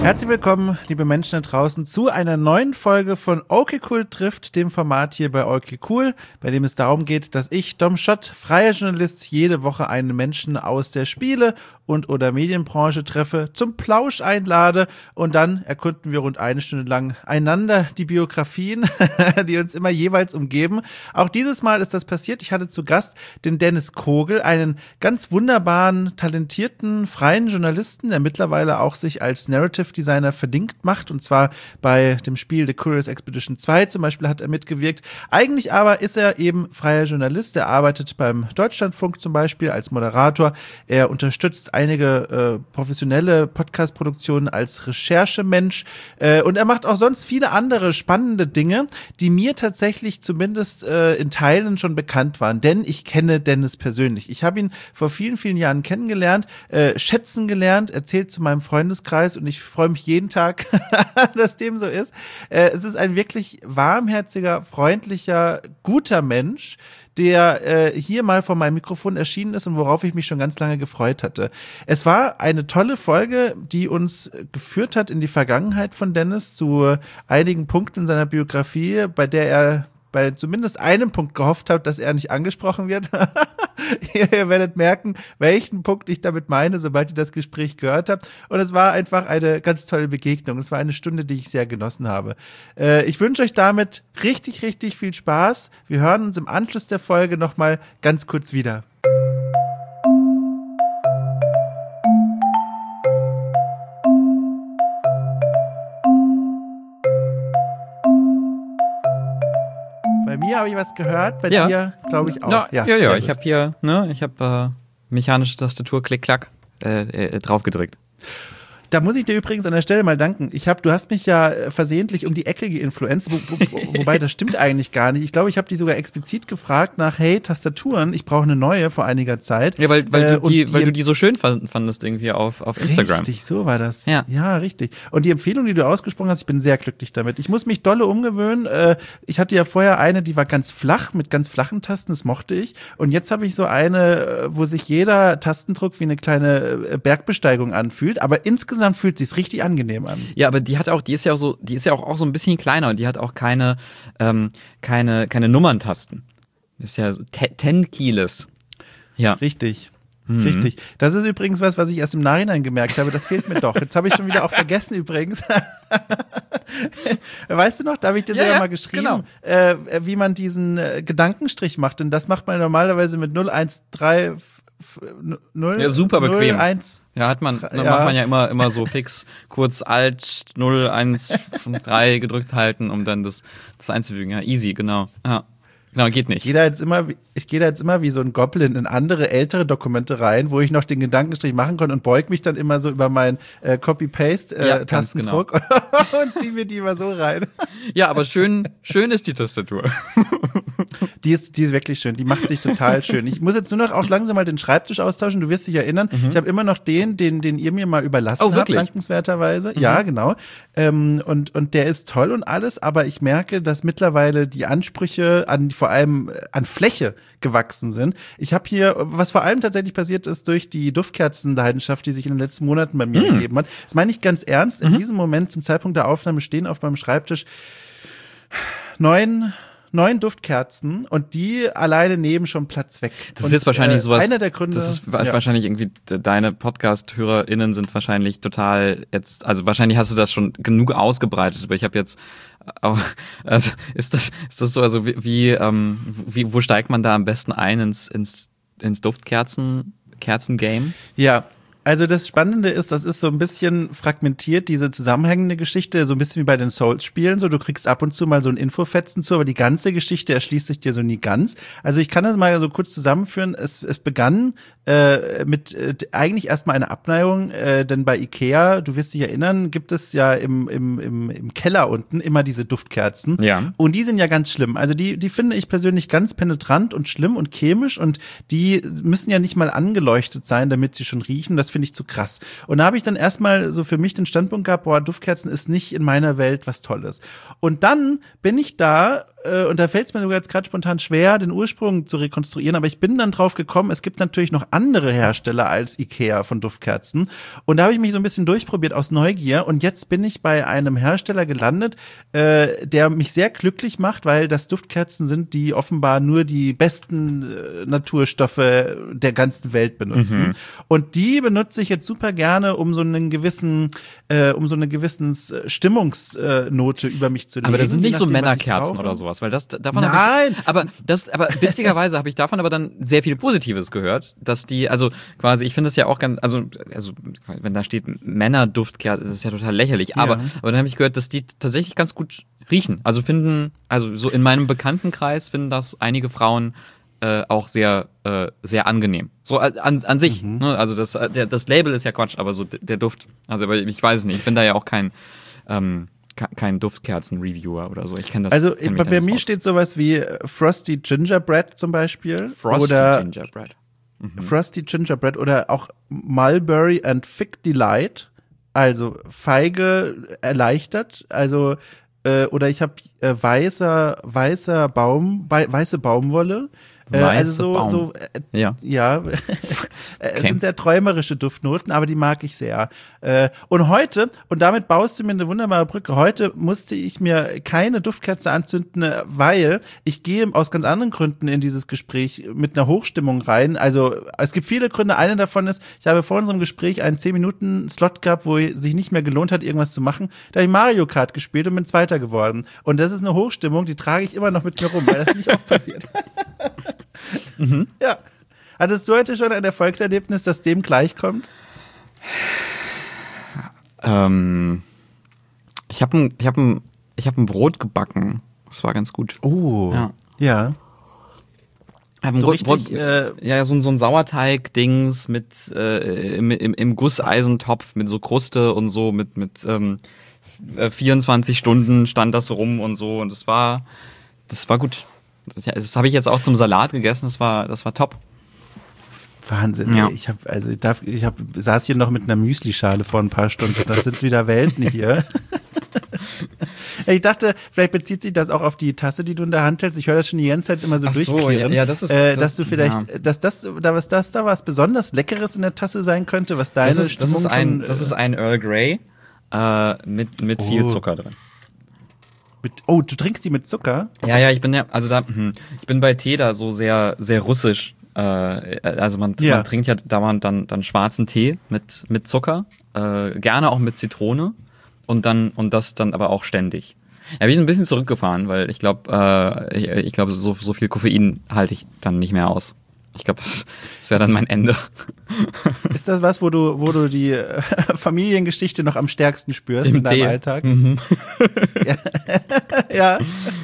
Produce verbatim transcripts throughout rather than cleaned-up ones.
Herzlich willkommen, liebe Menschen da draußen, zu einer neuen Folge von Okay Cool trifft, dem Format hier bei Okay Cool, bei dem es darum geht, dass ich, Dom Schott, freier Journalist, jede Woche einen Menschen aus der Spiele- und oder Medienbranche treffe, zum Plausch einlade und dann erkunden wir rund eine Stunde lang einander die Biografien, die uns immer jeweils umgeben. Auch dieses Mal ist das passiert. Ich hatte zu Gast den Dennis Kogel, einen ganz wunderbaren, talentierten, freien Journalisten, der mittlerweile auch sich als Narrative Designer verdingt macht, und zwar bei dem Spiel The Curious Expedition zwei zum Beispiel hat er mitgewirkt. Eigentlich aber ist er eben freier Journalist, er arbeitet beim Deutschlandfunk zum Beispiel als Moderator, er unterstützt einige äh, professionelle Podcast-Produktionen als Recherchemensch äh, und er macht auch sonst viele andere spannende Dinge, die mir tatsächlich zumindest äh, in Teilen schon bekannt waren, denn ich kenne Dennis persönlich. Ich habe ihn vor vielen, vielen Jahren kennengelernt, äh, schätzen gelernt, erzählt zu meinem Freundeskreis und ich freue mich jeden Tag, dass dem so ist. Äh, es ist ein wirklich warmherziger, freundlicher, guter Mensch, der äh, hier mal vor meinem Mikrofon erschienen ist und worauf ich mich schon ganz lange gefreut hatte. Es war eine tolle Folge, die uns geführt hat in die Vergangenheit von Dennis zu einigen Punkten in seiner Biografie, bei der er bei zumindest einem Punkt gehofft hat, dass er nicht angesprochen wird. ihr, ihr werdet merken, welchen Punkt ich damit meine, sobald ihr das Gespräch gehört habt. Und es war einfach eine ganz tolle Begegnung. Es war eine Stunde, die ich sehr genossen habe. Äh, ich wünsche euch damit richtig, richtig viel Spaß. Wir hören uns im Anschluss der Folge nochmal ganz kurz wieder. Bei mir habe ich was gehört, bei ja. dir glaube ich auch. No, ja, ja, ja. ich habe hier, ne, ich habe äh, mechanische Tastatur, klick, klack, äh, äh, drauf gedrückt. Da muss ich dir übrigens an der Stelle mal danken. Ich hab, du hast mich ja versehentlich um die Ecke geinfluenzt, wo, wo, wobei das stimmt eigentlich gar nicht. Ich glaube, ich habe die sogar explizit gefragt nach, hey, Tastaturen, ich brauche eine neue vor einiger Zeit. Ja, weil, weil, äh, du, die, die, weil du die so schön fandest irgendwie auf, auf Instagram. Richtig, so war das. Ja. ja, richtig. Und die Empfehlung, die du ausgesprochen hast, ich bin sehr glücklich damit. Ich muss mich dolle umgewöhnen. Äh, ich hatte ja vorher eine, die war ganz flach, mit ganz flachen Tasten, das mochte ich. Und jetzt habe ich so eine, wo sich jeder Tastendruck wie eine kleine Bergbesteigung anfühlt. Aber insgesamt fühlt sich's richtig angenehm an. Ja, aber die hat auch, die ist ja auch so, die ist ja auch, auch so ein bisschen kleiner und die hat auch keine, ähm, keine, keine Nummerntasten. Das ist ja so ten Keyless. Ja. Richtig. Mhm. Richtig. Das ist übrigens was, was ich erst im Nachhinein gemerkt habe. Das fehlt mir doch. Jetzt habe ich schon wieder auch vergessen übrigens. Weißt du noch, da habe ich dir ja, sogar ja, mal geschrieben, genau. äh, wie man diesen äh, Gedankenstrich macht. Denn das macht man normalerweise mit null eins drei null. Ja, super bequem. null eins Ja, hat man, dann ja. macht man ja immer, immer so fix kurz Alt null eins drei gedrückt halten, um dann das, das einzufügen. Ja, easy, genau. Ja. Genau, geht nicht. Ich gehe da jetzt immer, ich gehe da jetzt immer wie so ein Goblin in andere ältere Dokumente rein, wo ich noch den Gedankenstrich machen konnte und beug mich dann immer so über meinen äh, Copy-Paste-Tastendruck äh, genau. und ziehe mir die immer so rein. Ja, aber schön, schön ist die Tastatur. Die ist, die ist wirklich schön, die macht sich total schön. Ich muss jetzt nur noch auch langsam mal den Schreibtisch austauschen, du wirst dich erinnern, mhm. ich habe immer noch den, den, den ihr mir mal überlassen oh, habt, dankenswerterweise. Mhm. Ja, genau. Ähm, und, und der ist toll und alles, aber ich merke, dass mittlerweile die Ansprüche an, vor allem an Fläche gewachsen sind. Ich habe hier, was vor allem tatsächlich passiert ist, durch die Duftkerzenleidenschaft, die sich in den letzten Monaten bei mir mhm. gegeben hat. Das meine ich ganz ernst. In mhm. diesem Moment, zum Zeitpunkt der Aufnahme, stehen auf meinem Schreibtisch neun Neun Duftkerzen und die alleine nehmen schon Platz weg. Das ist und, jetzt wahrscheinlich äh, sowas. Einer der Gründe. Das ist ja. wahrscheinlich irgendwie, deine Podcast-HörerInnen sind wahrscheinlich total jetzt, also wahrscheinlich hast du das schon genug ausgebreitet, aber ich habe jetzt auch, also ist das, ist das so, also wie, wie, ähm, wie, wo steigt man da am besten ein ins, ins, ins Duftkerzen, Kerzen-Game? Ja. Also das Spannende ist, das ist so ein bisschen fragmentiert, diese zusammenhängende Geschichte, so ein bisschen wie bei den Souls-Spielen, so du kriegst ab und zu mal so ein Infofetzen zu, aber die ganze Geschichte erschließt sich dir so nie ganz. Also ich kann das mal so kurz zusammenführen, es, es begann äh, mit äh, eigentlich erstmal eine Abneigung, äh, denn bei Ikea, du wirst dich erinnern, gibt es ja im, im, im, im Keller unten immer diese Duftkerzen. Ja. Und die sind ja ganz schlimm. Also die, die finde ich persönlich ganz penetrant und schlimm und chemisch und die müssen ja nicht mal angeleuchtet sein, damit sie schon riechen. Das finde ich zu krass. Und da habe ich dann erstmal so für mich den Standpunkt gehabt, boah, Duftkerzen ist nicht in meiner Welt was Tolles. Und dann bin ich da äh, und da fällt es mir sogar jetzt gerade spontan schwer, den Ursprung zu rekonstruieren, aber ich bin dann drauf gekommen, es gibt natürlich noch andere Hersteller als Ikea von Duftkerzen. Und da habe ich mich so ein bisschen durchprobiert aus Neugier. Und jetzt bin ich bei einem Hersteller gelandet, äh, der mich sehr glücklich macht, weil das Duftkerzen sind, die offenbar nur die besten äh, Naturstoffe der ganzen Welt benutzen. Mhm. Und die benutze ich jetzt super gerne, um so einen gewissen, äh, um so eine gewissen Stimmungsnote über mich zu legen. Aber das sind nicht nachdem, so Männerkerzen oder sowas, weil das davon Nein, ich, aber das, aber witzigerweise habe ich davon aber dann sehr viel Positives gehört, dass die, also quasi, ich finde es ja auch ganz, also, also wenn da steht Männerduftkerzen, das ist ja total lächerlich. Ja. Aber, aber dann habe ich gehört, dass die tatsächlich ganz gut riechen. Also finden, also so in meinem Bekanntenkreis finden das einige Frauen Äh, auch sehr, äh, sehr angenehm. So an, an sich. Mhm. Ne? Also das, der, das Label ist ja Quatsch, aber so der Duft. Also aber ich weiß es nicht. Ich bin da ja auch kein, ähm, kein Duftkerzen-Reviewer oder so. Ich kenne das. Also bei, bei mir steht sowas wie Frosty Gingerbread zum Beispiel. Frosty oder Gingerbread. Mhm. Frosty Gingerbread oder auch Mulberry and Fig Delight. Also Feige erleichtert. Also äh, oder ich habe äh, weißer weißer Baum weiße Baumwolle. Äh, also so, Baum. so äh, ja, ja. Es okay. sind sehr träumerische Duftnoten, aber die mag ich sehr. Äh, und heute, und damit baust du mir eine wunderbare Brücke, heute musste ich mir keine Duftkerze anzünden, weil ich gehe aus ganz anderen Gründen in dieses Gespräch mit einer Hochstimmung rein. Also es gibt viele Gründe. Einer davon ist, ich habe vor unserem Gespräch einen zehn Minuten Slot gehabt, wo es sich nicht mehr gelohnt hat, irgendwas zu machen. Da habe ich Mario Kart gespielt und bin Zweiter geworden. Und das ist eine Hochstimmung, die trage ich immer noch mit mir rum, weil das nicht oft passiert. Mhm. Ja. Hattest du heute schon ein Erfolgserlebnis, das dem gleichkommt? Ähm, ich habe ein, ich hab ein, ich hab ein Brot gebacken. Das war ganz gut. Oh. Ja. Ja. So Brot, richtig, Brot, äh, ja, so, so ein Sauerteig-Dings mit äh, im, im, im Gusseisentopf mit so Kruste und so mit mit ähm, vierundzwanzig Stunden stand das so rum und so und das war das war gut. Das, das habe ich jetzt auch zum Salat gegessen. Das war das war top. Wahnsinn. Ja. Ich habe also ich darf ich habe saß hier noch mit einer Müslischale vor ein paar Stunden. Das sind wieder Welten hier. Ich dachte, vielleicht bezieht sich das auch auf die Tasse, die du in der Hand hältst. Ich höre das schon die ganze Zeit immer so, Ach so durchklirren. Ja, das ist, äh, das, dass du vielleicht, ja. dass das, da was das da was besonders Leckeres in der Tasse sein könnte, was deine das ist, das Stimmung ist ein, schon, das ist ein Earl Grey äh, mit mit oh. viel Zucker drin. Mit, oh, du trinkst die mit Zucker? Ja, ja, ich bin ja, also da, hm, ich bin bei Tee da so sehr, sehr russisch. Äh, also man, ja. man trinkt ja dauernd dann, dann schwarzen Tee mit, mit Zucker, äh, gerne auch mit Zitrone und dann, und das dann aber auch ständig. Ja, bin ich ein bisschen zurückgefahren, weil ich glaube, äh, ich, ich glaube, so, so viel Koffein halte ich dann nicht mehr aus. Ich glaube, das, das wäre dann mein Ende. Ist das was, wo du, wo du die äh, Familiengeschichte noch am stärksten spürst Im in deinem Tee. Alltag? Mhm. Ja. Ja.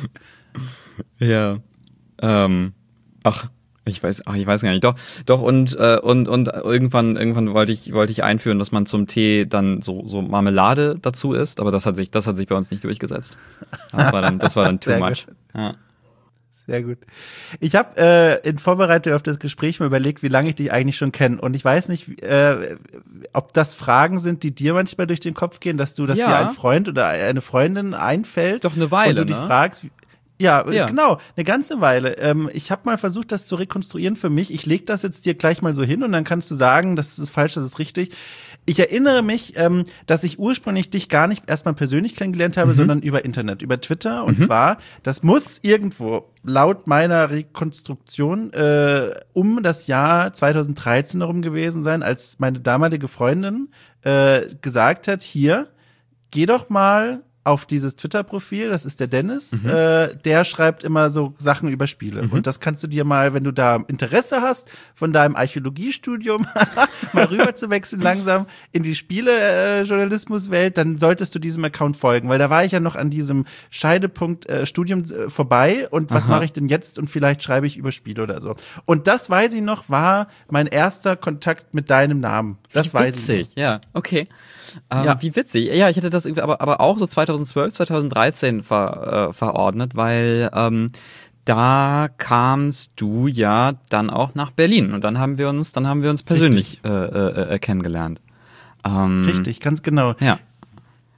Ja. Ähm, ach, ich weiß, ach, ich weiß gar nicht. Doch, doch und äh, und und irgendwann, irgendwann wollte ich, wollte ich einführen, dass man zum Tee dann so so Marmelade dazu isst, aber das hat sich, das hat sich bei uns nicht durchgesetzt. Das war dann, das war dann too Sehr much. Gut. Ja. Sehr gut. Ich habe äh, in Vorbereitung auf das Gespräch mir überlegt, wie lange ich dich eigentlich schon kenne. Und ich weiß nicht, äh, ob das Fragen sind, die dir manchmal durch den Kopf gehen, dass du, dass ja. dir ein Freund oder eine Freundin einfällt. Doch eine Weile, und du dich ne? fragst, wie, ja, ja, genau, eine ganze Weile. Ähm, ich habe mal versucht, das zu rekonstruieren für mich. Ich lege das jetzt dir gleich mal so hin und dann kannst du sagen, das ist falsch, das ist richtig. Ich erinnere mich, ähm, dass ich ursprünglich dich gar nicht erstmal persönlich kennengelernt habe, mhm. sondern über Internet, über Twitter. Und mhm. zwar, das muss irgendwo laut meiner Rekonstruktion äh, um das Jahr zwanzig dreizehn herum gewesen sein, als meine damalige Freundin äh, gesagt hat, hier, geh doch mal auf dieses Twitter-Profil, das ist der Dennis, mhm. äh, der schreibt immer so Sachen über Spiele. Mhm. Und das kannst du dir mal, wenn du da Interesse hast, von deinem Archäologiestudium mal rüber zu wechseln langsam in die Spiele-Journalismus-Welt, dann solltest du diesem Account folgen, weil da war ich ja noch an diesem Scheidepunkt äh, Studium äh, vorbei und was mache ich denn jetzt und vielleicht schreibe ich über Spiele oder so. Und das, weiß ich noch, war mein erster Kontakt mit deinem Namen. Das wie weiß witzig, ich noch. Ja, okay. Ähm, ja. Wie witzig. Ja, ich hätte das irgendwie aber, aber auch so zweitausendzwölf, zweitausenddreizehn ver, äh, verordnet, weil ähm, da kamst du ja dann auch nach Berlin und dann haben wir uns, dann haben wir uns persönlich äh, äh, äh, kennengelernt. Ähm, Richtig, ganz genau. Ja.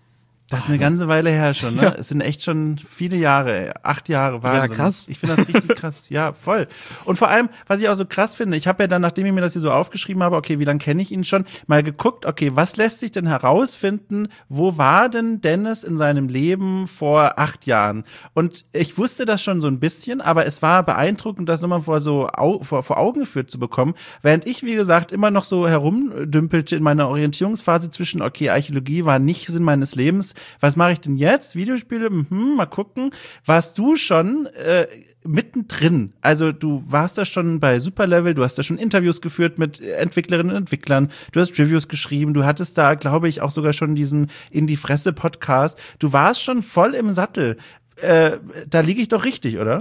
Das ist eine ganze Weile her schon, ne? Ja. Es sind echt schon viele Jahre, acht Jahre, Wahnsinn. Ja, krass. Ich finde das richtig krass, ja, voll. Und vor allem, was ich auch so krass finde, ich habe ja dann, nachdem ich mir das hier so aufgeschrieben habe, okay, wie lange kenne ich ihn schon, mal geguckt, okay, was lässt sich denn herausfinden, wo war denn Dennis in seinem Leben vor acht Jahren? Und ich wusste das schon so ein bisschen, aber es war beeindruckend, das nochmal vor so au- vor, vor Augen geführt zu bekommen, während ich, wie gesagt, immer noch so herumdümpelte in meiner Orientierungsphase zwischen, okay, Archäologie war nicht Sinn meines Lebens. Was mache ich denn jetzt? Videospiele? Mhm, mal gucken. Warst du schon äh, mittendrin? Also du warst da schon bei Superlevel, du hast da schon Interviews geführt mit Entwicklerinnen und Entwicklern, du hast Reviews geschrieben, du hattest da, glaube ich, auch sogar schon diesen In die Fresse-Podcast. Du warst schon voll im Sattel. Äh, da liege ich doch richtig, oder?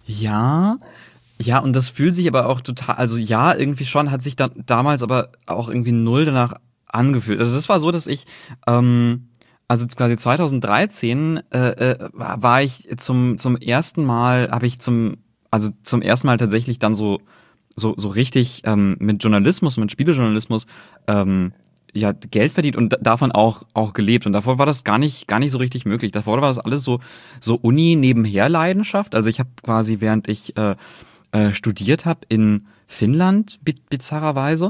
Ja, ja, und das fühlt sich aber auch total, also ja, irgendwie schon, hat sich dann damals aber auch irgendwie null danach angefühlt. Also das war so, dass ich ähm, Also quasi zwanzig dreizehn äh, äh, war ich zum zum ersten Mal, habe ich zum also zum ersten Mal tatsächlich dann so so so richtig ähm, mit Journalismus, mit Spielejournalismus ähm, ja Geld verdient und davon auch auch gelebt. Und davor war das gar nicht gar nicht so richtig möglich. Davor war das alles so so Uni nebenher Leidenschaft. Also ich habe quasi, während ich äh, äh, studiert habe in Finnland, bizarrerweise,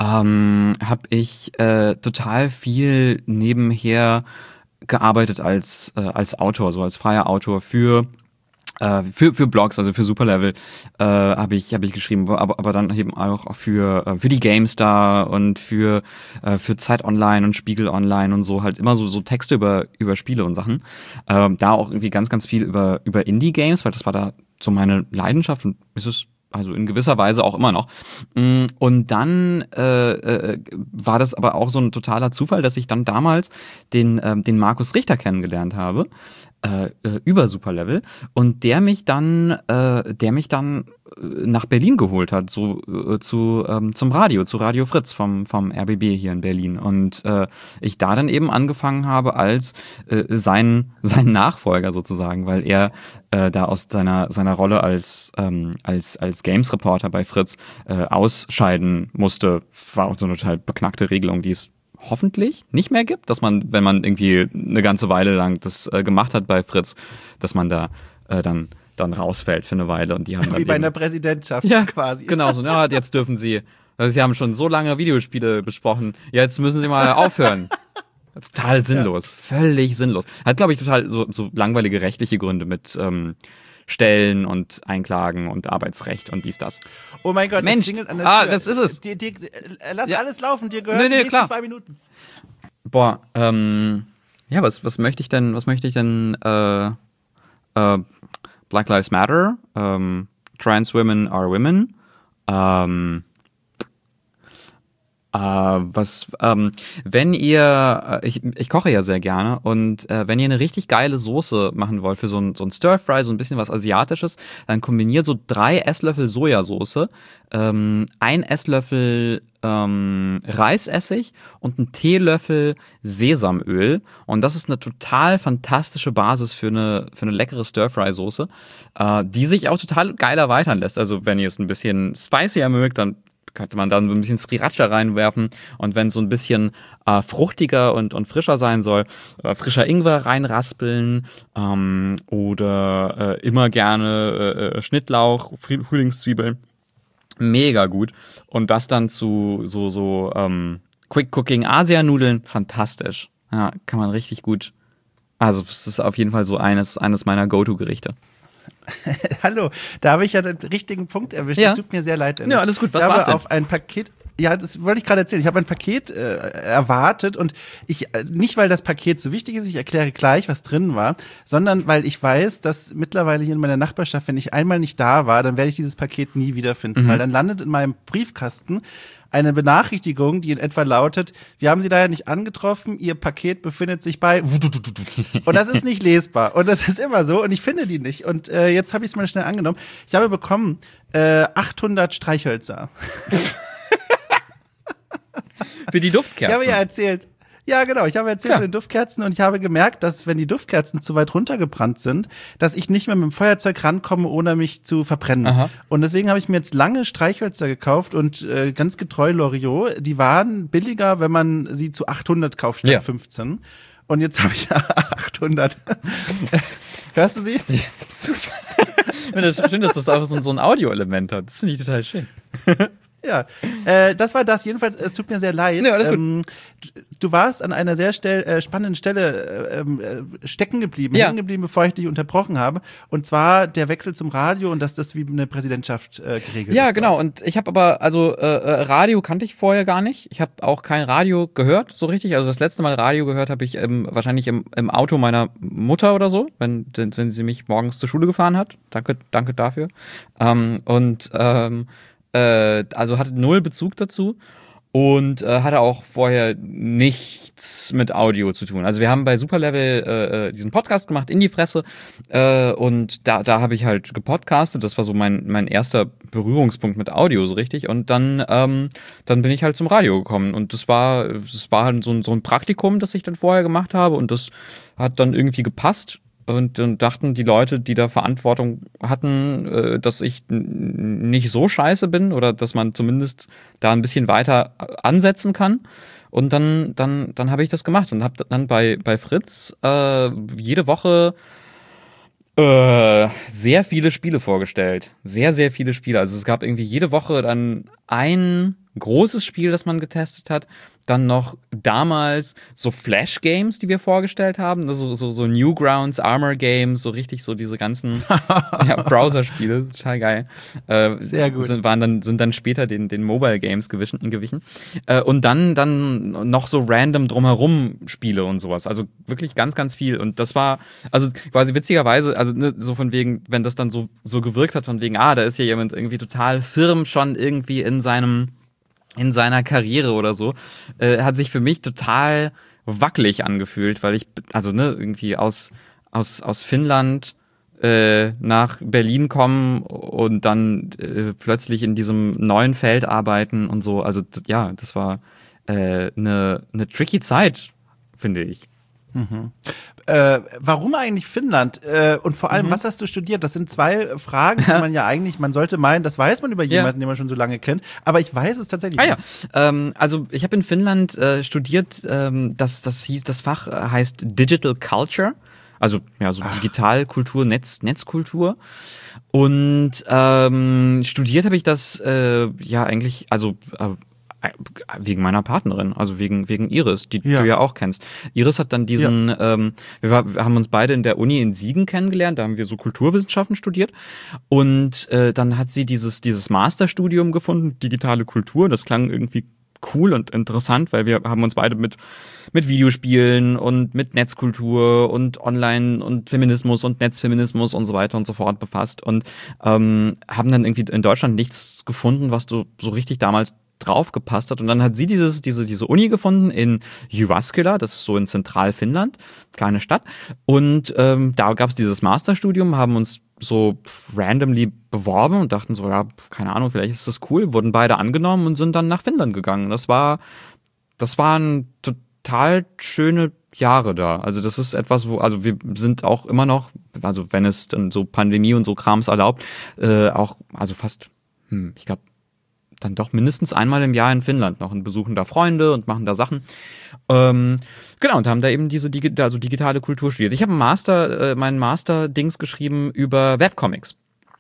ähm, habe ich äh, total viel nebenher gearbeitet als äh, als Autor, so als freier Autor für äh, für für Blogs, also für Superlevel äh, habe ich habe ich geschrieben, aber aber dann eben auch für äh, für die GameStar und für äh, für Zeit Online und Spiegel Online und so, halt immer so so Texte über über Spiele und Sachen. Ähm, da auch irgendwie ganz ganz viel über über Indie Games, weil das war da so meine Leidenschaft und ist es also in gewisser Weise auch immer noch. Und dann äh, äh, war das aber auch so ein totaler Zufall, dass ich dann damals den, äh, den Markus Richter kennengelernt habe, äh, über Superlevel, und der mich dann, äh, der mich dann nach Berlin geholt hat, so äh, zu ähm, zum Radio, zu Radio Fritz vom vom R B B hier in Berlin, und äh, ich da dann eben angefangen habe als äh, sein sein Nachfolger sozusagen, weil er äh, da aus seiner seiner Rolle als ähm, als als Games Reporter bei Fritz äh, ausscheiden musste. War auch so eine total beknackte Regelung, die es hoffentlich nicht mehr gibt, dass man, wenn man irgendwie eine ganze Weile lang das äh, gemacht hat bei Fritz, dass man da äh, dann dann rausfällt für eine Weile, und die haben dann wie bei eben, einer Präsidentschaft ja, quasi. Genau so, ja, jetzt dürfen sie, also sie haben schon so lange Videospiele besprochen, jetzt müssen sie mal aufhören. Total sinnlos, ja. Völlig sinnlos. Hat, glaube ich, total so, so langweilige rechtliche Gründe mit ähm, Stellen und Einklagen und Arbeitsrecht und dies, das. Oh mein Gott, Mensch, das klingelt an der ah, Tür. das ist es. Die, die, lass ja. alles laufen, dir gehören nee, nee, die nächsten klar. zwei Minuten. Boah, ähm, ja, was, was möchte ich denn, was möchte ich denn, äh, äh, Black Lives Matter, ähm, Trans Women are Women, ähm, äh, was, ähm, wenn ihr, äh, ich, ich koche ja sehr gerne, und äh, wenn ihr eine richtig geile Soße machen wollt für so ein, so ein Stir-Fry, so ein bisschen was Asiatisches, dann kombiniert so drei Esslöffel Sojasauce, ähm, ein Esslöffel ähm, Reisessig und ein Teelöffel Sesamöl, und das ist eine total fantastische Basis für eine für eine leckere Stir-Fry-Soße, äh, die sich auch total geil erweitern lässt. Also wenn ihr es ein bisschen spicier mögt, dann könnte man dann so ein bisschen Sriracha reinwerfen, und wenn es so ein bisschen äh, fruchtiger und, und frischer sein soll, äh, frischer Ingwer reinraspeln, ähm, oder äh, immer gerne äh, Schnittlauch, Frühlingszwiebeln. Mega gut. Und das dann zu so, so ähm, Quick-Cooking-Asia-Nudeln, fantastisch. Ja, kann man richtig gut. Also es ist auf jeden Fall so eines, eines meiner Go-To-Gerichte. Hallo, da habe ich ja den richtigen Punkt erwischt. Ja. Das tut mir sehr leid. Ja, alles gut. Was ich war's habe denn? auf ein Paket, ja, das wollte ich gerade erzählen. Ich habe ein Paket äh, erwartet, und ich äh, nicht, weil das Paket so wichtig ist, ich erkläre gleich, was drin war, sondern weil ich weiß, dass mittlerweile hier in meiner Nachbarschaft, wenn ich einmal nicht da war, dann werde ich dieses Paket nie wiederfinden, mhm. weil dann landet in meinem Briefkasten eine Benachrichtigung, die in etwa lautet: Wir haben Sie daher nicht angetroffen, Ihr Paket befindet sich bei und das ist nicht lesbar, und das ist immer so, und ich finde die nicht, und äh, jetzt habe ich es mal schnell angenommen. Ich habe bekommen äh, achthundert Streichhölzer. Für die Duftkerzen. Ich habe ja erzählt. Ja, genau. Ich habe erzählt ja. von den Duftkerzen, und ich habe gemerkt, dass, wenn die Duftkerzen zu weit runtergebrannt sind, dass ich nicht mehr mit dem Feuerzeug rankomme, ohne mich zu verbrennen. Aha. Und deswegen habe ich mir jetzt lange Streichhölzer gekauft, und äh, ganz getreu Loriot. Die waren billiger, wenn man sie zu achthundert kauft statt ja. fünfzehn. und jetzt habe ich achthundert. Hörst du sie? Ja, super. Das ist schön, dass das auch so, so ein Audio-Element hat. Das finde ich total schön. Ja, äh, das war das. Jedenfalls, es tut mir sehr leid. Ja, alles gut. Ähm, du, du warst an einer sehr stell, äh, spannenden Stelle äh, äh, stecken geblieben, ja. hängen geblieben, bevor ich dich unterbrochen habe. Und zwar der Wechsel zum Radio und dass das wie eine Präsidentschaft äh, geregelt ja, ist. Ja, genau. Und ich habe aber, also äh, Radio kannte ich vorher gar nicht. Ich habe auch kein Radio gehört, so richtig. Also das letzte Mal Radio gehört habe ich ähm, wahrscheinlich im, im Auto meiner Mutter oder so, wenn, wenn sie mich morgens zur Schule gefahren hat. Danke, danke dafür. Ähm, und ähm, also hatte null Bezug dazu und äh, hatte auch vorher nichts mit Audio zu tun. Also wir haben bei Superlevel äh, diesen Podcast gemacht, In die Fresse, äh, und da, da habe ich halt gepodcastet. Das war so mein, mein erster Berührungspunkt mit Audio, so richtig. Und dann, ähm, dann bin ich halt zum Radio gekommen und das war, das war halt so ein, so ein Praktikum, das ich dann vorher gemacht habe und das hat dann irgendwie gepasst. Und dann dachten die Leute, die da Verantwortung hatten, äh, dass ich n- nicht so scheiße bin oder dass man zumindest da ein bisschen weiter ansetzen kann. Und dann, dann, dann habe ich das gemacht und habe dann bei, bei Fritz äh, jede Woche äh, sehr viele Spiele vorgestellt. Sehr, sehr viele Spiele. Also es gab irgendwie jede Woche dann ein großes Spiel, das man getestet hat. Dann noch damals so Flash-Games, die wir vorgestellt haben. So, so, so Newgrounds, Armor-Games, so richtig so diese ganzen ja, Browser-Spiele. Total geil. Äh, Sehr gut. Sind, waren dann, sind dann später den, den Mobile-Games gewichen, gewichen. Äh, und dann, dann noch so random drumherum Spiele und sowas. Also wirklich ganz, ganz viel. Und das war, also quasi witzigerweise, also ne, so von wegen, wenn das dann so, so gewirkt hat, von wegen, ah, da ist ja jemand irgendwie total firm schon irgendwie in seinem in seiner Karriere oder so, äh, hat sich für mich total wackelig angefühlt, weil ich, also ne, irgendwie aus, aus, aus Finnland äh, nach Berlin kommen und dann äh, plötzlich in diesem neuen Feld arbeiten und so. Also d- ja, das war eine äh, ne, ne tricky Zeit, finde ich. Mhm. Äh, warum eigentlich Finnland? Äh, und vor allem, Mhm. was hast du studiert? Das sind zwei Fragen, die man ja eigentlich, man sollte meinen, das weiß man über jemanden, Ja. den man schon so lange kennt. Aber ich weiß es tatsächlich Ah ja, nicht. ähm, also ich habe in Finnland äh, studiert, ähm, das, das hieß, das Fach äh, heißt Digital Culture, also ja, so Digitalkultur, Netz, Netzkultur. Und ähm, studiert habe ich das äh, ja eigentlich, also äh, wegen meiner Partnerin, also wegen, wegen Iris, die Ja. du ja auch kennst. Iris hat dann diesen, ähm, wir, war, wir haben uns beide in der Uni in Siegen kennengelernt, da haben wir so Kulturwissenschaften studiert und äh, dann hat sie dieses, dieses Masterstudium gefunden, digitale Kultur, das klang irgendwie cool und interessant, weil wir haben uns beide mit mit Videospielen und mit Netzkultur und Online und Feminismus und Netzfeminismus und so weiter und so fort befasst und ähm, haben dann irgendwie in Deutschland nichts gefunden, was so, so richtig damals draufgepasst hat. Und dann hat sie dieses, diese, diese Uni gefunden in Jyväskylä, das ist so in Zentralfinnland, kleine Stadt. Und ähm, da gab es dieses Masterstudium, haben uns so randomly beworben und dachten so, ja, keine Ahnung, vielleicht ist das cool, wurden beide angenommen und sind dann nach Finnland gegangen. Das war, das waren total schöne Jahre da. Also das ist etwas, wo, also wir sind auch immer noch, also wenn es dann so Pandemie und so Krams erlaubt, äh, auch, also fast, hm, ich glaube, dann doch mindestens einmal im Jahr in Finnland noch und besuchen da Freunde und machen da Sachen. Ähm, genau, und haben da eben diese Digi- also digitale Kultur studiert. Ich habe einen Master, äh, meinen Master-Dings geschrieben über Webcomics.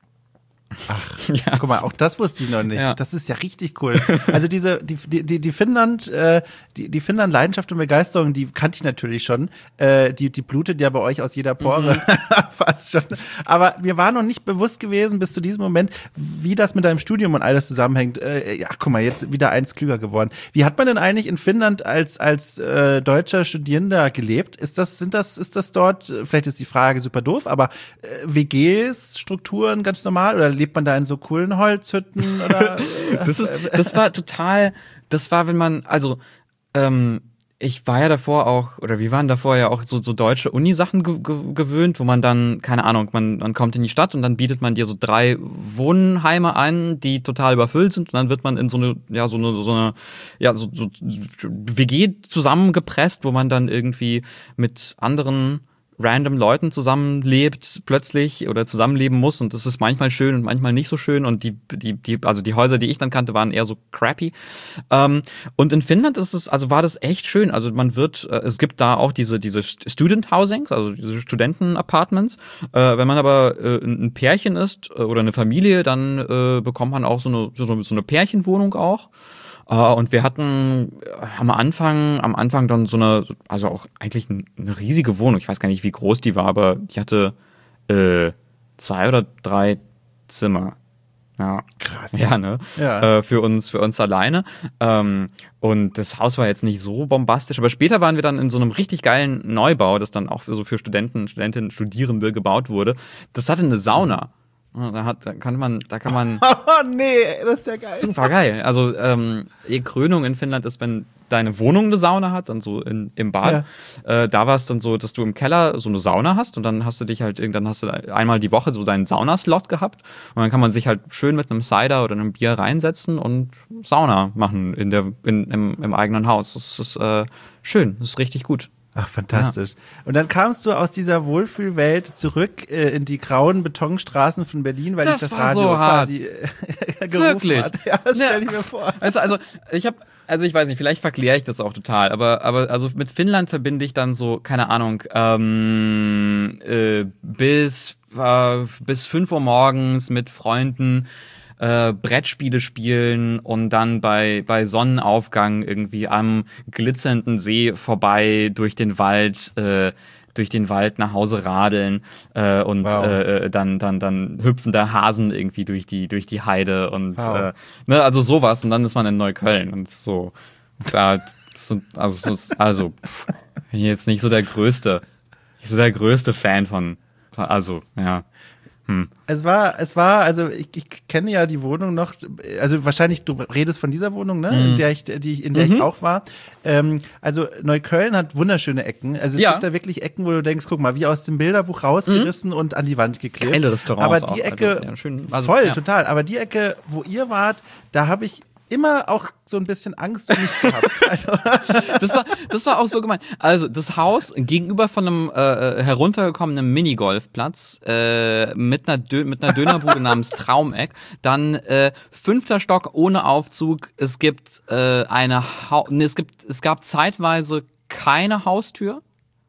Ach, ja. Guck mal, auch das wusste ich noch nicht. Ja. Das ist ja richtig cool. Also diese, die, die, die, die Finnland, äh, die, die Finnland-Leidenschaft und Begeisterung, die kannte ich natürlich schon. Äh, die, die blutet ja bei euch aus jeder Pore Mhm. fast schon. Aber mir war noch nicht bewusst gewesen bis zu diesem Moment, wie das mit deinem Studium und alles zusammenhängt. Äh, ja, guck mal, jetzt wieder eins klüger geworden. Wie hat man denn eigentlich in Finnland als, als äh, deutscher Studierender gelebt? Ist das, sind das, ist das dort, vielleicht ist die Frage super doof, aber äh, W Gs, Strukturen ganz normal oder lebt man da in so coolen Holzhütten oder? Das ist, das war total, das war, wenn man, also, ähm, ich war ja davor auch, oder wir waren davor ja auch so, so deutsche Uni-Sachen ge- ge- gewöhnt, wo man dann, keine Ahnung, man, man kommt in die Stadt und dann bietet man dir so drei Wohnheime ein, die total überfüllt sind und dann wird man in so eine, ja, so eine, so eine, ja, so, so W G zusammengepresst, wo man dann irgendwie mit anderen random Leuten zusammenlebt plötzlich oder zusammenleben muss und das ist manchmal schön und manchmal nicht so schön und die, die, die, also die Häuser, die ich dann kannte, waren eher so crappy. Ähm, und in Finnland ist es, also war das echt schön. Also man wird, äh, es gibt da auch diese, diese Student Housing, also diese Studenten-Apartments. Äh, wenn man aber äh, ein Pärchen ist äh, oder eine Familie, dann äh, bekommt man auch so eine, so, so eine Pärchenwohnung auch. Uh, und wir hatten am Anfang, am Anfang dann so eine, also auch eigentlich eine riesige Wohnung. Ich weiß gar nicht, wie groß die war, aber die hatte äh, zwei oder drei Zimmer. Ja, krass. Ja, ne? Ja. Äh, für uns, für uns alleine. Ähm, und das Haus war jetzt nicht so bombastisch, aber später waren wir dann in so einem richtig geilen Neubau, das dann auch so für Studenten, Studentinnen, Studierende gebaut wurde. Das hatte eine Sauna. Da, hat, da kann man, da kann man. Oh nee, das ist ja geil. Super geil. Also ähm, die Krönung in Finnland ist, wenn deine Wohnung eine Sauna hat, dann so in, im Bad. Ja. Äh, da war es dann so, dass du im Keller so eine Sauna hast und dann hast du dich halt irgendwann hast du einmal die Woche so deinen Saunaslot gehabt und dann kann man sich halt schön mit einem Cider oder einem Bier reinsetzen und Sauna machen in der in, im, im eigenen Haus. Das ist äh, schön, das ist richtig gut. Ach, fantastisch. Ja. Und dann kamst du aus dieser Wohlfühlwelt zurück äh, in die grauen Betonstraßen von Berlin, weil das ich das war Radio so quasi äh, gerufen Wirklich? hat. Ja, das stelle ich ja. mir vor. Also, also ich habe, also ich weiß nicht, vielleicht verkläre ich das auch total, aber, aber also mit Finnland verbinde ich dann so, keine Ahnung, ähm, äh, bis, äh, bis fünf Uhr morgens mit Freunden Äh, Brettspiele spielen und dann bei, bei Sonnenaufgang irgendwie am glitzernden See vorbei durch den Wald, äh, durch den Wald nach Hause radeln äh, und wow. äh, dann, dann, dann hüpfen da Hasen irgendwie durch die, durch die Heide und wow. äh, ne, also sowas und dann ist man in Neukölln und so. Da, sind, also, also pff, bin ich jetzt nicht so der größte, nicht so der größte Fan von, also, ja. Hm. Es war, es war, also ich, ich kenne ja die Wohnung noch, also wahrscheinlich, du redest von dieser Wohnung, ne, mhm. in der ich, die, in der mhm. ich auch war. Ähm, also Neukölln hat wunderschöne Ecken. Also es ja. gibt da wirklich Ecken, wo du denkst, guck mal, wie aus dem Bilderbuch rausgerissen mhm. und an die Wand geklebt. Geile Restaurants Aber die auch. Ecke, also, ja, schön, also, voll, ja. total. Aber die Ecke, wo ihr wart, da habe ich immer auch so ein bisschen Angst um mich gehabt. Also. Das war, das war auch so gemein. Also das Haus gegenüber von einem äh, heruntergekommenen Minigolfplatz äh, mit einer Dö- mit einer Dönerbude namens Traumeck. Dann äh, fünfter Stock ohne Aufzug. Es gibt äh, eine, ha- nee, es gibt, es gab zeitweise keine Haustür.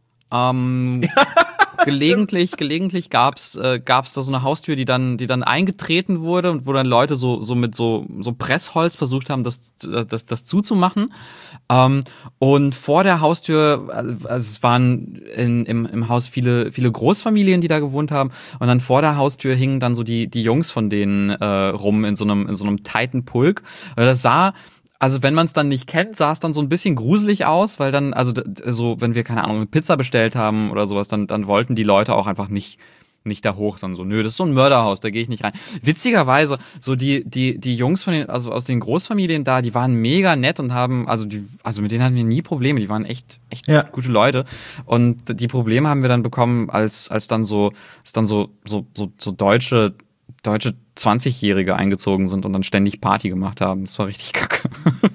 Ähm, Gelegentlich, gelegentlich gab's äh, gab's da so eine Haustür, die dann, die dann eingetreten wurde und wo dann Leute so so mit so so Pressholz versucht haben, das das das zuzumachen. Ähm, und vor der Haustür, also es waren in, im im Haus viele viele Großfamilien, die da gewohnt haben. Und dann vor der Haustür hingen dann so die die Jungs von denen äh, rum in so einem in so einem tighten Pulk. Das sah Also wenn man es dann nicht kennt, sah es dann so ein bisschen gruselig aus, weil dann, also so, wenn wir, keine Ahnung, eine Pizza bestellt haben oder sowas, dann, dann wollten die Leute auch einfach nicht, nicht da hoch, sondern so, nö, das ist so ein Mörderhaus, da gehe ich nicht rein. Witzigerweise, so die, die, die Jungs von den, also aus den Großfamilien da, die waren mega nett und haben, also die, also mit denen hatten wir nie Probleme, die waren echt, echt ja. gute Leute. Und die Probleme haben wir dann bekommen, als, als dann so, als dann so, so, so, so deutsche, deutsche zwanzigjährige eingezogen sind und dann ständig Party gemacht haben. Das war richtig kacke.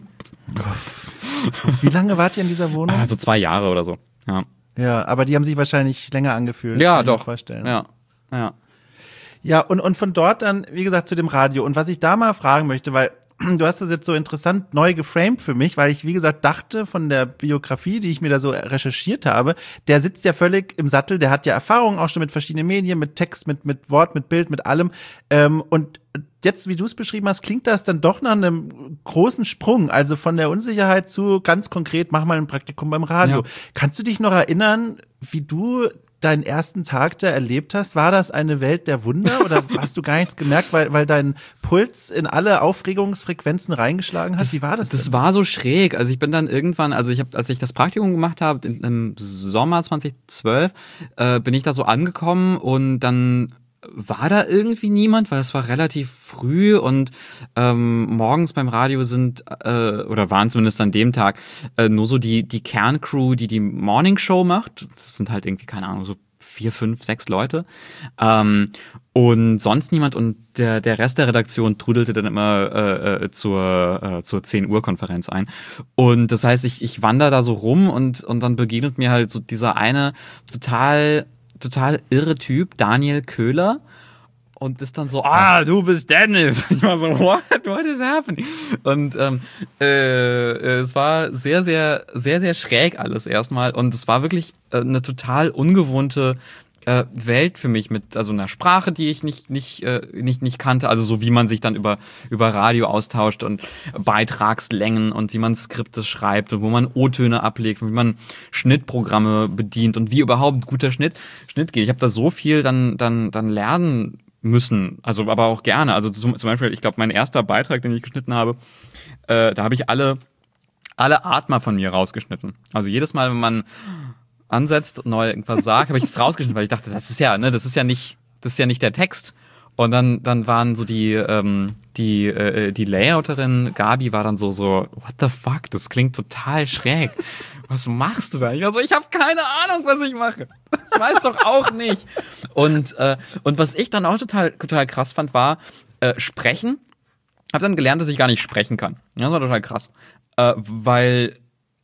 Wie lange wart ihr in dieser Wohnung? Also zwei Jahre oder so, ja. Ja, aber die haben sich wahrscheinlich länger angefühlt. Ja, kann doch. Ich mir vorstellen. Ja, ja. Ja, und, und von dort dann, wie gesagt, zu dem Radio. Und was ich da mal fragen möchte, weil du hast das jetzt so interessant neu geframed für mich, weil ich, wie gesagt, dachte von der Biografie, die ich mir da so recherchiert habe, der sitzt ja völlig im Sattel, der hat ja Erfahrung auch schon mit verschiedenen Medien, mit Text, mit, mit Wort, mit Bild, mit allem. Ähm, und jetzt, wie du es beschrieben hast, klingt das dann doch nach einem großen Sprung, also von der Unsicherheit zu ganz konkret, mach mal ein Praktikum beim Radio. Ja. Kannst du dich noch erinnern, wie du deinen ersten Tag da erlebt hast? War das eine Welt der Wunder oder hast du gar nichts gemerkt, weil, weil dein Puls in alle Aufregungsfrequenzen reingeschlagen hat? Das, Wie war das? Das denn? war so schräg. Also ich bin dann irgendwann, also ich habe, als ich das Praktikum gemacht habe, im Sommer zweitausendzwölf, äh, bin ich da so angekommen und dann war da irgendwie niemand, weil es war relativ früh und ähm, morgens beim Radio sind, äh, oder waren zumindest an dem Tag, äh, nur so die, die Kerncrew, die die Morningshow macht. Das sind halt irgendwie, keine Ahnung, so vier, fünf, sechs Leute. Ähm, und sonst niemand. Und der, der Rest der Redaktion trudelte dann immer äh, zur, äh, zur zehn Uhr Konferenz ein. Und das heißt, ich, ich wandere da so rum und, und dann begegnet mir halt so dieser eine total, total irre Typ, Daniel Köhler. Und ist dann so, ah, du bist Dennis. Ich war so, what? What is happening? Und ähm, äh, es war sehr, sehr, sehr, sehr schräg alles erstmal. Und es war wirklich äh, eine total ungewohnte äh, Welt für mich mit also einer Sprache, die ich nicht, nicht, äh, nicht, nicht kannte. Also so wie man sich dann über, über Radio austauscht und Beitragslängen und wie man Skripte schreibt und wo man O-Töne ablegt und wie man Schnittprogramme bedient und wie überhaupt guter Schnitt, Schnitt geht. Ich habe da so viel dann, dann, dann lernen müssen, also aber auch gerne. Also zum, zum Beispiel, ich glaube, mein erster Beitrag, den ich geschnitten habe, äh, da habe ich alle, alle Atmer von mir rausgeschnitten. Also jedes Mal, wenn man ansetzt und neu irgendwas sagt, habe ich das rausgeschnitten, weil ich dachte, das ist ja, ne, das ist ja nicht, das ist ja nicht der Text. Und dann, dann waren so die, ähm, die, äh, die Layouterin Gabi war dann so, so, what the fuck, das klingt total schräg. Was machst du da? Ich war so, ich habe keine Ahnung, was ich mache. Ich weiß doch auch nicht. Und, äh, und was ich dann auch total, total krass fand, war äh, sprechen. Hab dann gelernt, dass ich gar nicht sprechen kann. Das war total krass. Äh, weil,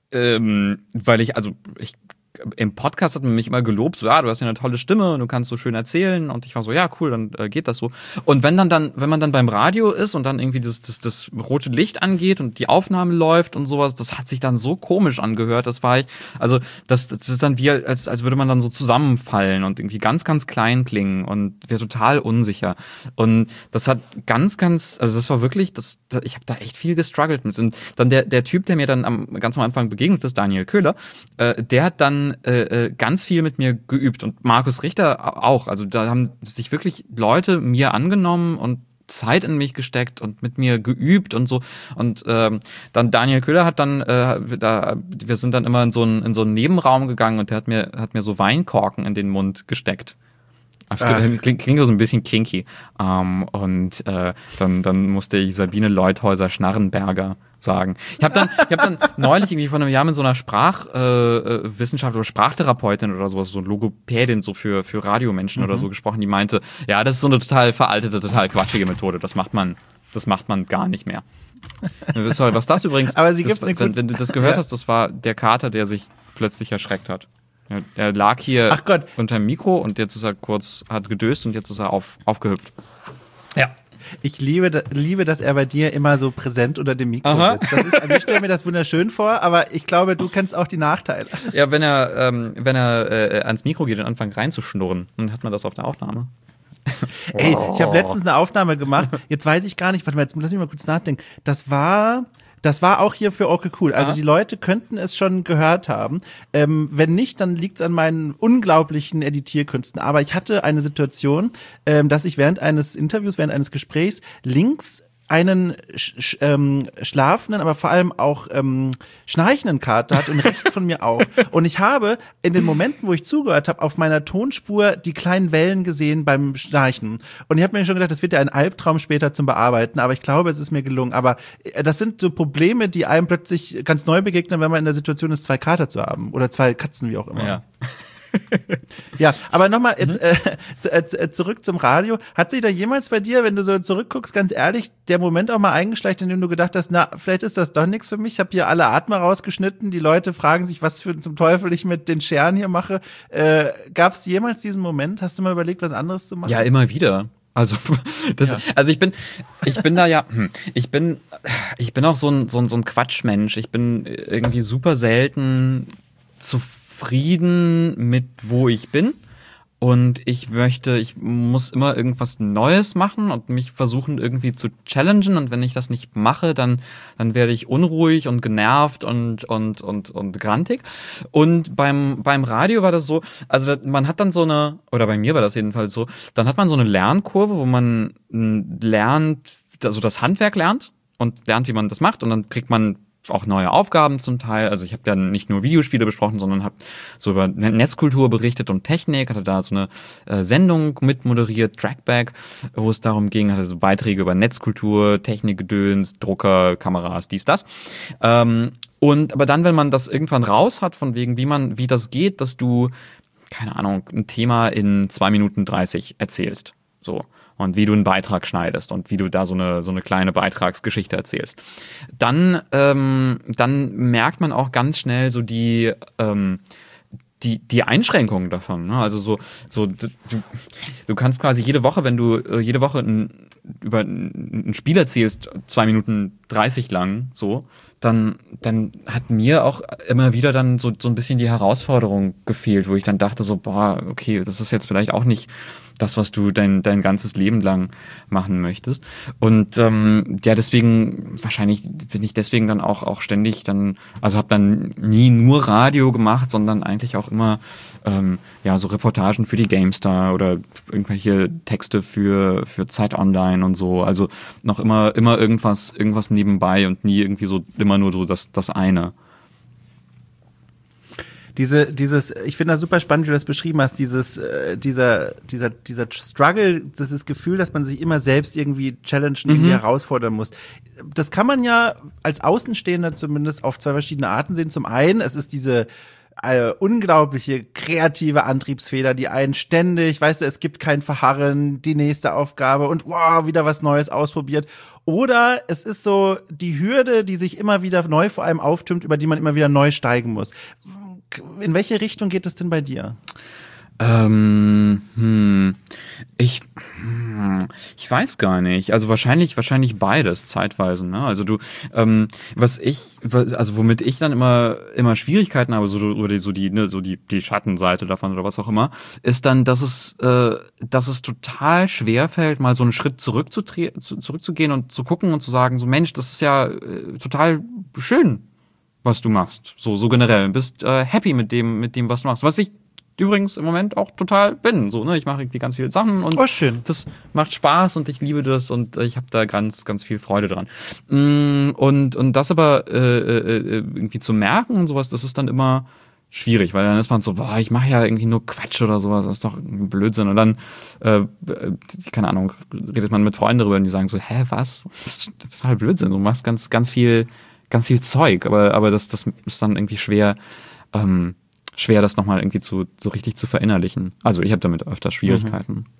ähm, weil ich, also ich im Podcast hat man mich immer gelobt, so, ja, du hast ja eine tolle Stimme und du kannst so schön erzählen. Und ich war so, ja, cool, dann äh, geht das so. Und wenn dann, dann, wenn man dann beim Radio ist und dann irgendwie das, das, das rote Licht angeht und die Aufnahme läuft und sowas, das hat sich dann so komisch angehört. Das war ich, also das, das ist dann wie, als, als würde man dann so zusammenfallen und irgendwie ganz, ganz klein klingen und wäre total unsicher. Und das hat ganz, ganz, also das war wirklich, das, ich habe da echt viel gestruggelt mit. Und dann der, der Typ, der mir dann am, ganz am Anfang begegnet ist, Daniel Köhler, äh, der hat dann Äh, ganz viel mit mir geübt und Markus Richter auch. Also da haben sich wirklich Leute mir angenommen und Zeit in mich gesteckt und mit mir geübt und so. Und ähm, dann Daniel Köhler hat dann, äh, da, wir sind dann immer in so einen, in so einen Nebenraum gegangen und der hat mir, hat mir so Weinkorken in den Mund gesteckt. Das klingt, klingt so ein bisschen kinky. Um, und äh, dann, dann musste ich Sabine Leuthäuser-Schnarrenberger sagen. Ich habe dann, ich hab dann neulich irgendwie vor einem Jahr mit so einer Sprachwissenschaft äh, oder Sprachtherapeutin oder sowas, so Logopädin so für, für Radiomenschen mhm. oder so gesprochen, die meinte, ja, das ist so eine total veraltete, total quatschige Methode. Das macht man, das macht man gar nicht mehr. Sorry, was das übrigens, Aber sie das, gibt wenn, wenn du das gehört ja. hast, das war der Kater, der sich plötzlich erschreckt hat. Er lag hier unter dem Mikro und jetzt ist er kurz, hat gedöst und jetzt ist er auf, aufgehüpft. Ja. Ich liebe, liebe, dass er bei dir immer so präsent unter dem Mikro Aha. sitzt. Das ist, also ich stelle mir das wunderschön vor, aber ich glaube, du kennst auch die Nachteile. Ja, wenn er, ähm, wenn er äh, ans Mikro geht und anfängt reinzuschnurren, dann hat man das auf der Aufnahme. Ey, ich habe letztens eine Aufnahme gemacht, jetzt weiß ich gar nicht, warte mal, jetzt lass mich mal kurz nachdenken. Das war... Das war auch hier für Okay Cool. Also Aha. die Leute könnten es schon gehört haben. Ähm, wenn nicht, dann liegt es an meinen unglaublichen Editierkünsten. Aber ich hatte eine Situation, ähm, dass ich während eines Interviews, während eines Gesprächs links einen sch sch ähm, schlafenden, aber vor allem auch ähm, schnarchenden Kater hat und rechts von mir auch. Und ich habe in den Momenten, wo ich zugehört habe, auf meiner Tonspur die kleinen Wellen gesehen beim Schnarchen. Und ich habe mir schon gedacht, das wird ja ein Albtraum später zum Bearbeiten, aber ich glaube, es ist mir gelungen. Aber das sind so Probleme, die einem plötzlich ganz neu begegnen, wenn man in der Situation ist, zwei Kater zu haben oder zwei Katzen, wie auch immer. Ja. Ja, aber nochmal jetzt äh, äh, zurück zum Radio. Hat sich da jemals bei dir, wenn du so zurückguckst, ganz ehrlich, der Moment auch mal eingeschleicht, in dem du gedacht hast, na, vielleicht ist das doch nichts für mich. Ich habe hier alle Atmer rausgeschnitten. Die Leute fragen sich, was für zum Teufel ich mit den Scheren hier mache. Äh, Gab es jemals diesen Moment? Hast du mal überlegt, was anderes zu machen? Ja, immer wieder. Also, das, ja. also ich bin, ich bin da ja, ich bin, ich bin auch so ein, so ein, so ein Quatschmensch. Ich bin irgendwie super selten zufrieden Frieden mit wo ich bin und ich möchte, ich muss immer irgendwas Neues machen und mich versuchen irgendwie zu challengen und wenn ich das nicht mache, dann dann werde ich unruhig und genervt und und und und grantig und beim beim Radio war das so, also man hat dann so eine, oder bei mir war das jedenfalls so, dann hat man so eine Lernkurve, wo man lernt, also das Handwerk lernt und lernt, wie man das macht und dann kriegt man auch neue Aufgaben zum Teil. Also ich habe ja nicht nur Videospiele besprochen, sondern habe so über Netzkultur berichtet und Technik, hatte da so eine äh, Sendung mitmoderiert, Trackback, wo es darum ging, hatte so Beiträge über Netzkultur, Technikgedöns, Drucker, Kameras, dies, das. Ähm, und aber dann, wenn man das irgendwann raus hat, von wegen, wie man, wie das geht, dass du keine Ahnung, ein Thema in zwei Minuten dreißig erzählst. So. Und wie du einen Beitrag schneidest und wie du da so eine, so eine kleine Beitragsgeschichte erzählst. Dann, ähm, dann merkt man auch ganz schnell so die, ähm, die, die Einschränkungen davon. Ne? Also so, so du, du kannst quasi jede Woche, wenn du äh, jede Woche ein, über ein Spiel erzählst, zwei Minuten dreißig lang, so, dann, dann hat mir auch immer wieder dann so, so ein bisschen die Herausforderung gefehlt, wo ich dann dachte so, boah, okay, das ist jetzt vielleicht auch nicht das, was du dein, dein ganzes Leben lang machen möchtest. Und ähm, ja, deswegen, wahrscheinlich bin ich deswegen dann auch, auch ständig dann, also habe dann nie nur Radio gemacht, sondern eigentlich auch immer ähm, ja so Reportagen für die GameStar oder irgendwelche Texte für, für Zeit Online und so. Also noch immer, immer irgendwas, irgendwas nebenbei und nie irgendwie so immer nur so das, das eine. Diese, dieses, ich finde das super spannend, wie du das beschrieben hast, dieses, äh, dieser, dieser, dieser Struggle, dieses Gefühl, dass man sich immer selbst irgendwie challengen, mhm. irgendwie herausfordern muss. Das kann man ja als Außenstehender zumindest auf zwei verschiedene Arten sehen. Zum einen, es ist diese äh, unglaubliche kreative Antriebsfeder, die einen ständig, weißt du, es gibt kein Verharren, die nächste Aufgabe und wow, wieder was Neues ausprobiert. Oder es ist so die Hürde, die sich immer wieder neu vor allem auftürmt, über die man immer wieder neu steigen muss. In welche Richtung geht es denn bei dir? Ähm, hm, ich, hm, ich weiß gar nicht. Also wahrscheinlich, wahrscheinlich beides zeitweise. Ne? Also du, ähm, was ich, also womit ich dann immer, immer Schwierigkeiten habe, so oder so die, ne, so die, die Schattenseite davon oder was auch immer, ist dann, dass es, äh, dass es total schwer fällt, mal so einen Schritt zurück zu, zurückzugehen und zu gucken und zu sagen, so Mensch, das ist ja äh, total schön, was du machst. So, so generell. Bist äh, happy mit dem, mit dem, was du machst. Was ich übrigens im Moment auch total bin. So, ne? Ich mache irgendwie ganz viele Sachen und oh, schön. Das macht Spaß und ich liebe das und äh, ich habe da ganz, ganz viel Freude dran. Mm, und, und das aber äh, äh, irgendwie zu merken und sowas, das ist dann immer schwierig, weil dann ist man so, boah, ich mache ja irgendwie nur Quatsch oder sowas, das ist doch ein Blödsinn. Und dann, äh, keine Ahnung, redet man mit Freunden darüber und die sagen so, hä, was? Das ist total Blödsinn. Du machst ganz, ganz viel ganz viel Zeug, aber, aber das, das ist dann irgendwie schwer, ähm, schwer, das nochmal irgendwie zu, so richtig zu verinnerlichen. Also ich habe damit öfter Schwierigkeiten. Mhm.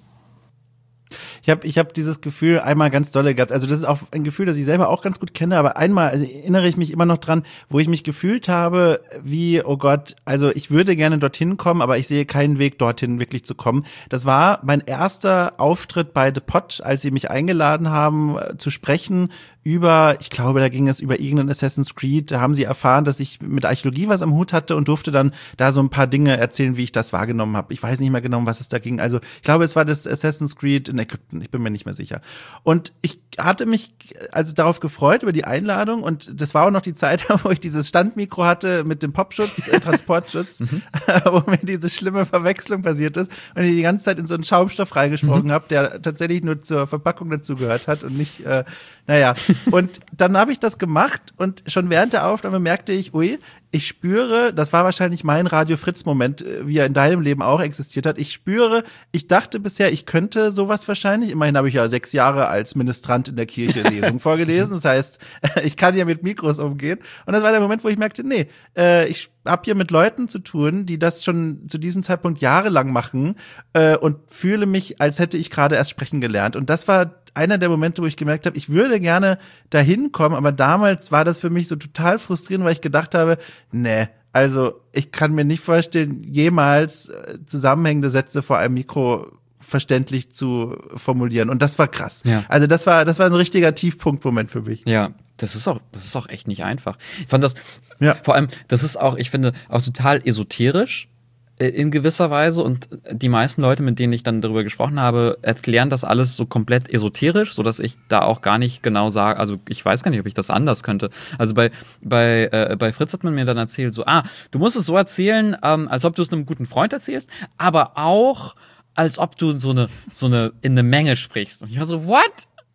Ich habe ich hab dieses Gefühl einmal ganz dolle gehabt. Also das ist auch ein Gefühl, das ich selber auch ganz gut kenne, aber einmal also erinnere ich mich immer noch dran, wo ich mich gefühlt habe, wie, oh Gott, also ich würde gerne dorthin kommen, aber ich sehe keinen Weg dorthin wirklich zu kommen. Das war mein erster Auftritt bei The Pod, als sie mich eingeladen haben, zu sprechen über, ich glaube, da ging es über irgendeinen Assassin's Creed, da haben sie erfahren, dass ich mit Archäologie was am Hut hatte und durfte dann da so ein paar Dinge erzählen, wie ich das wahrgenommen habe. Ich weiß nicht mehr genau, um was es da ging. Also ich glaube, es war das Assassin's Creed in Ägypten, ich bin mir nicht mehr sicher. Und ich hatte mich also darauf gefreut, über die Einladung und das war auch noch die Zeit, wo ich dieses Standmikro hatte mit dem Popschutz, äh, Transportschutz, mhm. wo mir diese schlimme Verwechslung passiert ist und ich die ganze Zeit in so einen Schaumstoff reingesprochen mhm. habe, der tatsächlich nur zur Verpackung dazugehört hat und nicht, äh, naja. Und dann habe ich das gemacht und schon während der Aufnahme merkte ich, ui, ich spüre, das war wahrscheinlich mein Radio-Fritz-Moment, wie er in deinem Leben auch existiert hat. Ich spüre, ich dachte bisher, ich könnte sowas wahrscheinlich. Immerhin habe ich ja sechs Jahre als Ministrant in der Kirche Lesung vorgelesen. Das heißt, ich kann ja mit Mikros umgehen. Und das war der Moment, wo ich merkte, nee, äh, ich habe hier mit Leuten zu tun, die das schon zu diesem Zeitpunkt jahrelang machen äh, und fühle mich, als hätte ich gerade erst sprechen gelernt. Und das war einer der Momente, wo ich gemerkt habe, ich würde gerne dahin kommen, aber damals war das für mich so total frustrierend, weil ich gedacht habe, nee, also ich kann mir nicht vorstellen, jemals zusammenhängende Sätze vor einem Mikro verständlich zu formulieren. Und das war krass. Ja. Also das war, das war ein richtiger Tiefpunktmoment für mich. Ja, das ist auch, das ist auch echt nicht einfach. Ich fand das, ja. vor allem, das ist auch, ich finde, auch total esoterisch in gewisser Weise und die meisten Leute, mit denen ich dann darüber gesprochen habe, erklären das alles so komplett esoterisch, sodass ich da auch gar nicht genau sage, also ich weiß gar nicht, ob ich das anders könnte. Also bei, bei, äh, bei Fritz hat man mir dann erzählt, so, ah, du musst es so erzählen, ähm, als ob du es einem guten Freund erzählst, aber auch, als ob du so eine, so eine, in eine Menge sprichst. Und ich war so, what?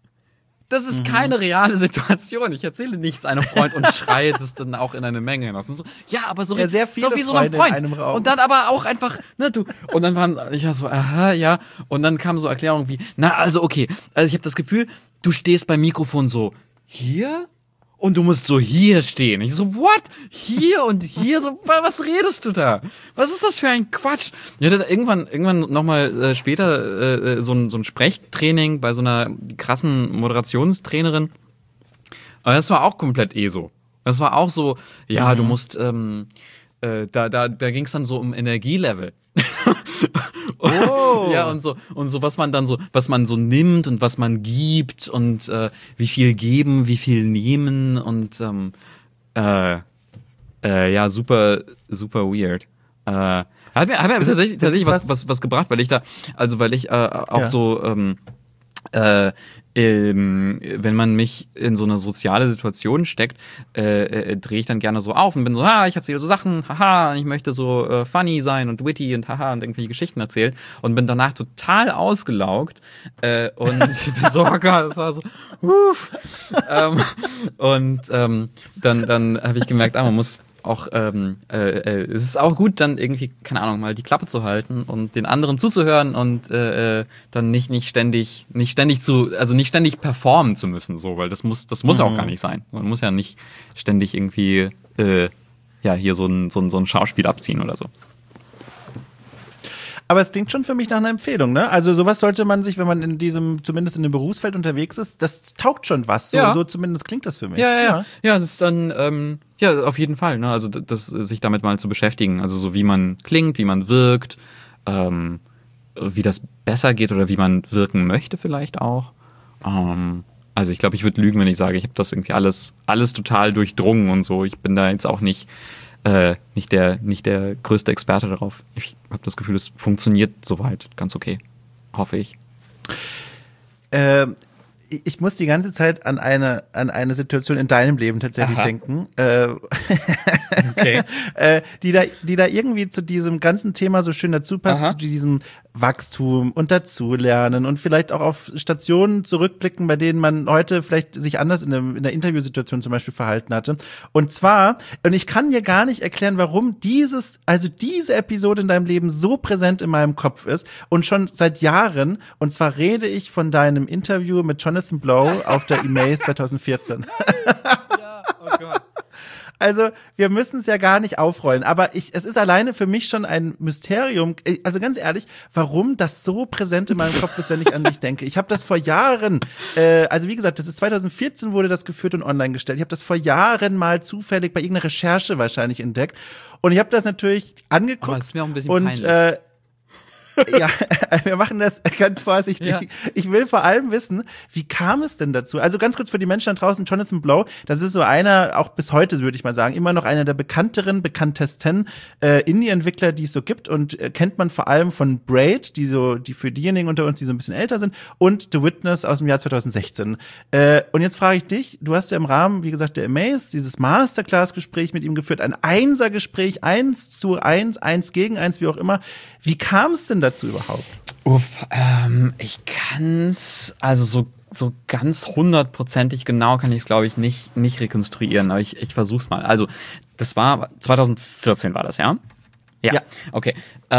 Das ist mhm. keine reale Situation. Ich erzähle nichts einem Freund und schreie das dann auch in eine Menge hinaus. So, ja, aber so, ja, sehr viele so wie so ein Freund. In einem Raum. Und dann aber auch einfach, ne, du. Und dann waren, ich war so, aha, ja. Und dann kamen so Erklärungen wie, na, also okay, also ich habe das Gefühl, du stehst beim Mikrofon so hier und du musst so hier stehen. Ich so, what? Hier und hier? So, was redest du da? Was ist das für ein Quatsch? Ich hatte irgendwann, irgendwann nochmal äh, später äh, so, ein, so ein Sprechtraining bei so einer krassen Moderationstrainerin. Aber das war auch komplett eh so. Das war auch so, ja, mhm. du musst, ähm, äh, da, da, da ging es dann so um Energielevel. Oh. Ja, und so, und so, was man dann so, was man so nimmt und was man gibt und äh, wie viel geben, wie viel nehmen und ähm, äh, äh, ja, super, super weird. Äh, hat mir, hat mir tatsächlich, tatsächlich was, was, was gebracht, weil ich da, also weil ich äh, auch ja. so ähm, äh, ähm, wenn man mich in so eine soziale Situation steckt, äh, äh, drehe ich dann gerne so auf und bin so, ha, ich erzähle so Sachen, haha, ich möchte so äh, funny sein und witty und haha und irgendwelche Geschichten erzählen und bin danach total ausgelaugt äh, und ich bin so, oh Gott, das war so, uff. ähm, und ähm, dann, dann habe ich gemerkt, ah, man muss auch, ähm, äh, äh, es ist auch gut, dann irgendwie, keine Ahnung, mal die Klappe zu halten und den anderen zuzuhören und äh, dann nicht, nicht ständig, nicht ständig zu, also nicht ständig performen zu müssen, so, weil das muss, das muss mhm. auch gar nicht sein. Man muss ja nicht ständig irgendwie, äh, ja, hier so ein, so ein, so ein Schauspiel abziehen oder so. Aber es klingt schon für mich nach einer Empfehlung, ne? Also sowas sollte man sich, wenn man in diesem, zumindest in dem Berufsfeld unterwegs ist, das taugt schon was. So, ja. so zumindest klingt das für mich. Ja, ja, ja. Ja, es ist dann, ähm, ja, auf jeden Fall, ne? Also das, sich damit mal zu beschäftigen. Also so wie man klingt, wie man wirkt, ähm, wie das besser geht oder wie man wirken möchte vielleicht auch. Ähm, also ich glaube, ich würde lügen, wenn ich sage, ich habe das irgendwie alles, alles total durchdrungen und so. Ich bin da jetzt auch nicht Äh, nicht der, nicht der größte Experte darauf. Ich habe das Gefühl, es funktioniert soweit ganz okay. Hoffe ich. Ähm, ich muss die ganze Zeit an eine, an eine Situation in deinem Leben tatsächlich Aha. denken, äh, okay. äh, die, da, die da irgendwie zu diesem ganzen Thema so schön dazu passt, Aha. zu diesem Wachstum und Dazulernen und vielleicht auch auf Stationen zurückblicken, bei denen man heute vielleicht sich anders in, dem, in der Interviewsituation zum Beispiel verhalten hatte. Und zwar, und ich kann dir gar nicht erklären, warum dieses, also diese Episode in deinem Leben so präsent in meinem Kopf ist und schon seit Jahren, und zwar rede ich von deinem Interview mit Jonathan Blow auf der E M A zwanzig vierzehn. Ja, oh Gott. Also, wir müssen es ja gar nicht aufrollen, aber ich, es ist alleine für mich schon ein Mysterium, also ganz ehrlich, warum das so präsent in meinem Kopf ist, wenn ich an dich denke. Ich habe das vor Jahren, äh, also wie gesagt, das ist zwanzig vierzehn wurde das geführt und online gestellt. Ich habe das vor Jahren mal zufällig bei irgendeiner Recherche wahrscheinlich entdeckt und ich habe das natürlich angeguckt. Aber es ist mir auch ein bisschen und, peinlich. Äh, ja, wir machen das ganz vorsichtig. Ja. Ich will vor allem wissen, wie kam es denn dazu? Also ganz kurz für die Menschen da draußen, Jonathan Blow, das ist so einer, auch bis heute würde ich mal sagen, immer noch einer der bekannteren, bekanntesten äh, Indie-Entwickler, die es so gibt und äh, kennt man vor allem von Braid, die so, die für diejenigen unter uns, die so ein bisschen älter sind, und The Witness aus dem Jahr zwanzig sechzehn. Äh, und jetzt frage ich dich, du hast ja im Rahmen, wie gesagt, der Amaze, dieses Masterclass-Gespräch mit ihm geführt, ein Einser-Gespräch, eins zu eins, eins gegen eins, wie auch immer. Wie kam es denn dazu überhaupt? Uff, ähm, ich kann's, also so, so ganz hundertprozentig genau kann ich es, glaube ich, nicht, nicht rekonstruieren, aber ich, ich versuch's mal. Also, das war, zwanzig vierzehn war das, ja? Ja, ja. Okay.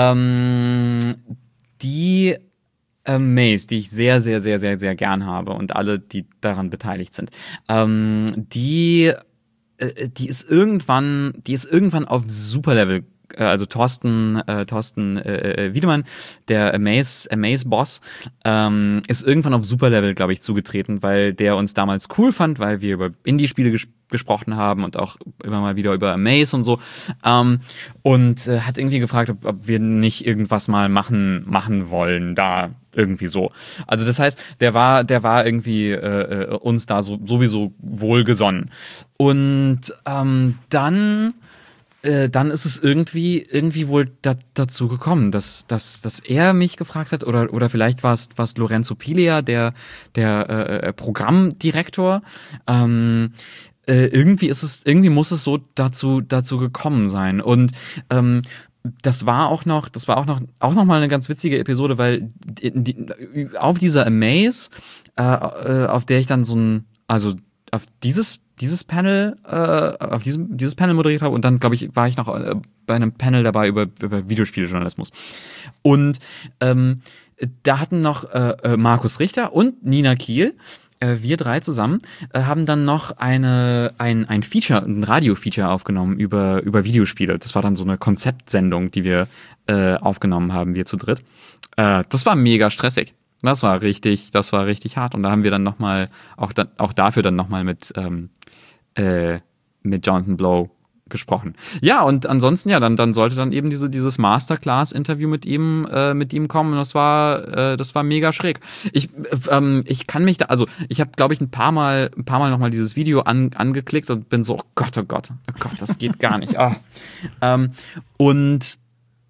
Ähm, die Amaze, die ich sehr, sehr, sehr, sehr, sehr gern habe und alle, die daran beteiligt sind, ähm, die, äh, die ist irgendwann, die ist irgendwann auf Superlevel, also Thorsten, äh, Thorsten äh, Wiedemann, der Amaze, Amaze-Boss, ähm, ist irgendwann auf Superlevel, glaube ich, zugetreten, weil der uns damals cool fand, weil wir über Indie-Spiele ges- gesprochen haben und auch immer mal wieder über Amaze und so. Ähm, und äh, hat irgendwie gefragt, ob, ob wir nicht irgendwas mal machen, machen wollen, da irgendwie so. Also das heißt, der war, der war irgendwie äh, uns da so, sowieso wohlgesonnen. Und ähm, dann Äh, dann ist es irgendwie, irgendwie wohl da, dazu gekommen, dass, dass, dass er mich gefragt hat, oder, oder vielleicht war es, war es Lorenzo Piglia, der, der äh, Programmdirektor. Ähm, äh, irgendwie ist es, irgendwie muss es so dazu, dazu gekommen sein. Und ähm, das war auch noch, das war auch noch, auch noch mal eine ganz witzige Episode, weil die, die, auf dieser Amaze, äh, auf der ich dann so ein, also auf dieses dieses Panel, äh, auf diesem, dieses Panel moderiert habe und dann, glaube ich, war ich noch äh, bei einem Panel dabei über, über Videospieljournalismus. Und ähm, da hatten noch äh, Markus Richter und Nina Kiel äh, wir drei zusammen äh, haben dann noch eine, ein, ein Feature, ein Radio-Feature aufgenommen über, über Videospiele. Das war dann so eine Konzeptsendung, die wir äh, aufgenommen haben, wir zu dritt. Äh, das war mega stressig. Das war richtig, das war richtig hart. Und da haben wir dann nochmal, auch, da, auch dafür dann nochmal mit, ähm, äh, mit Jonathan Blow gesprochen. Ja, und ansonsten, ja, dann, dann sollte dann eben diese, dieses Masterclass-Interview mit ihm, äh, mit ihm kommen. Und das war, äh, das war mega schräg. Ich, ähm, ich kann mich da, also ich habe, glaube ich, ein paar Mal, ein paar Mal nochmal dieses Video an, angeklickt und bin so, oh Gott, oh Gott, oh Gott, das geht gar nicht. Ah. ähm, und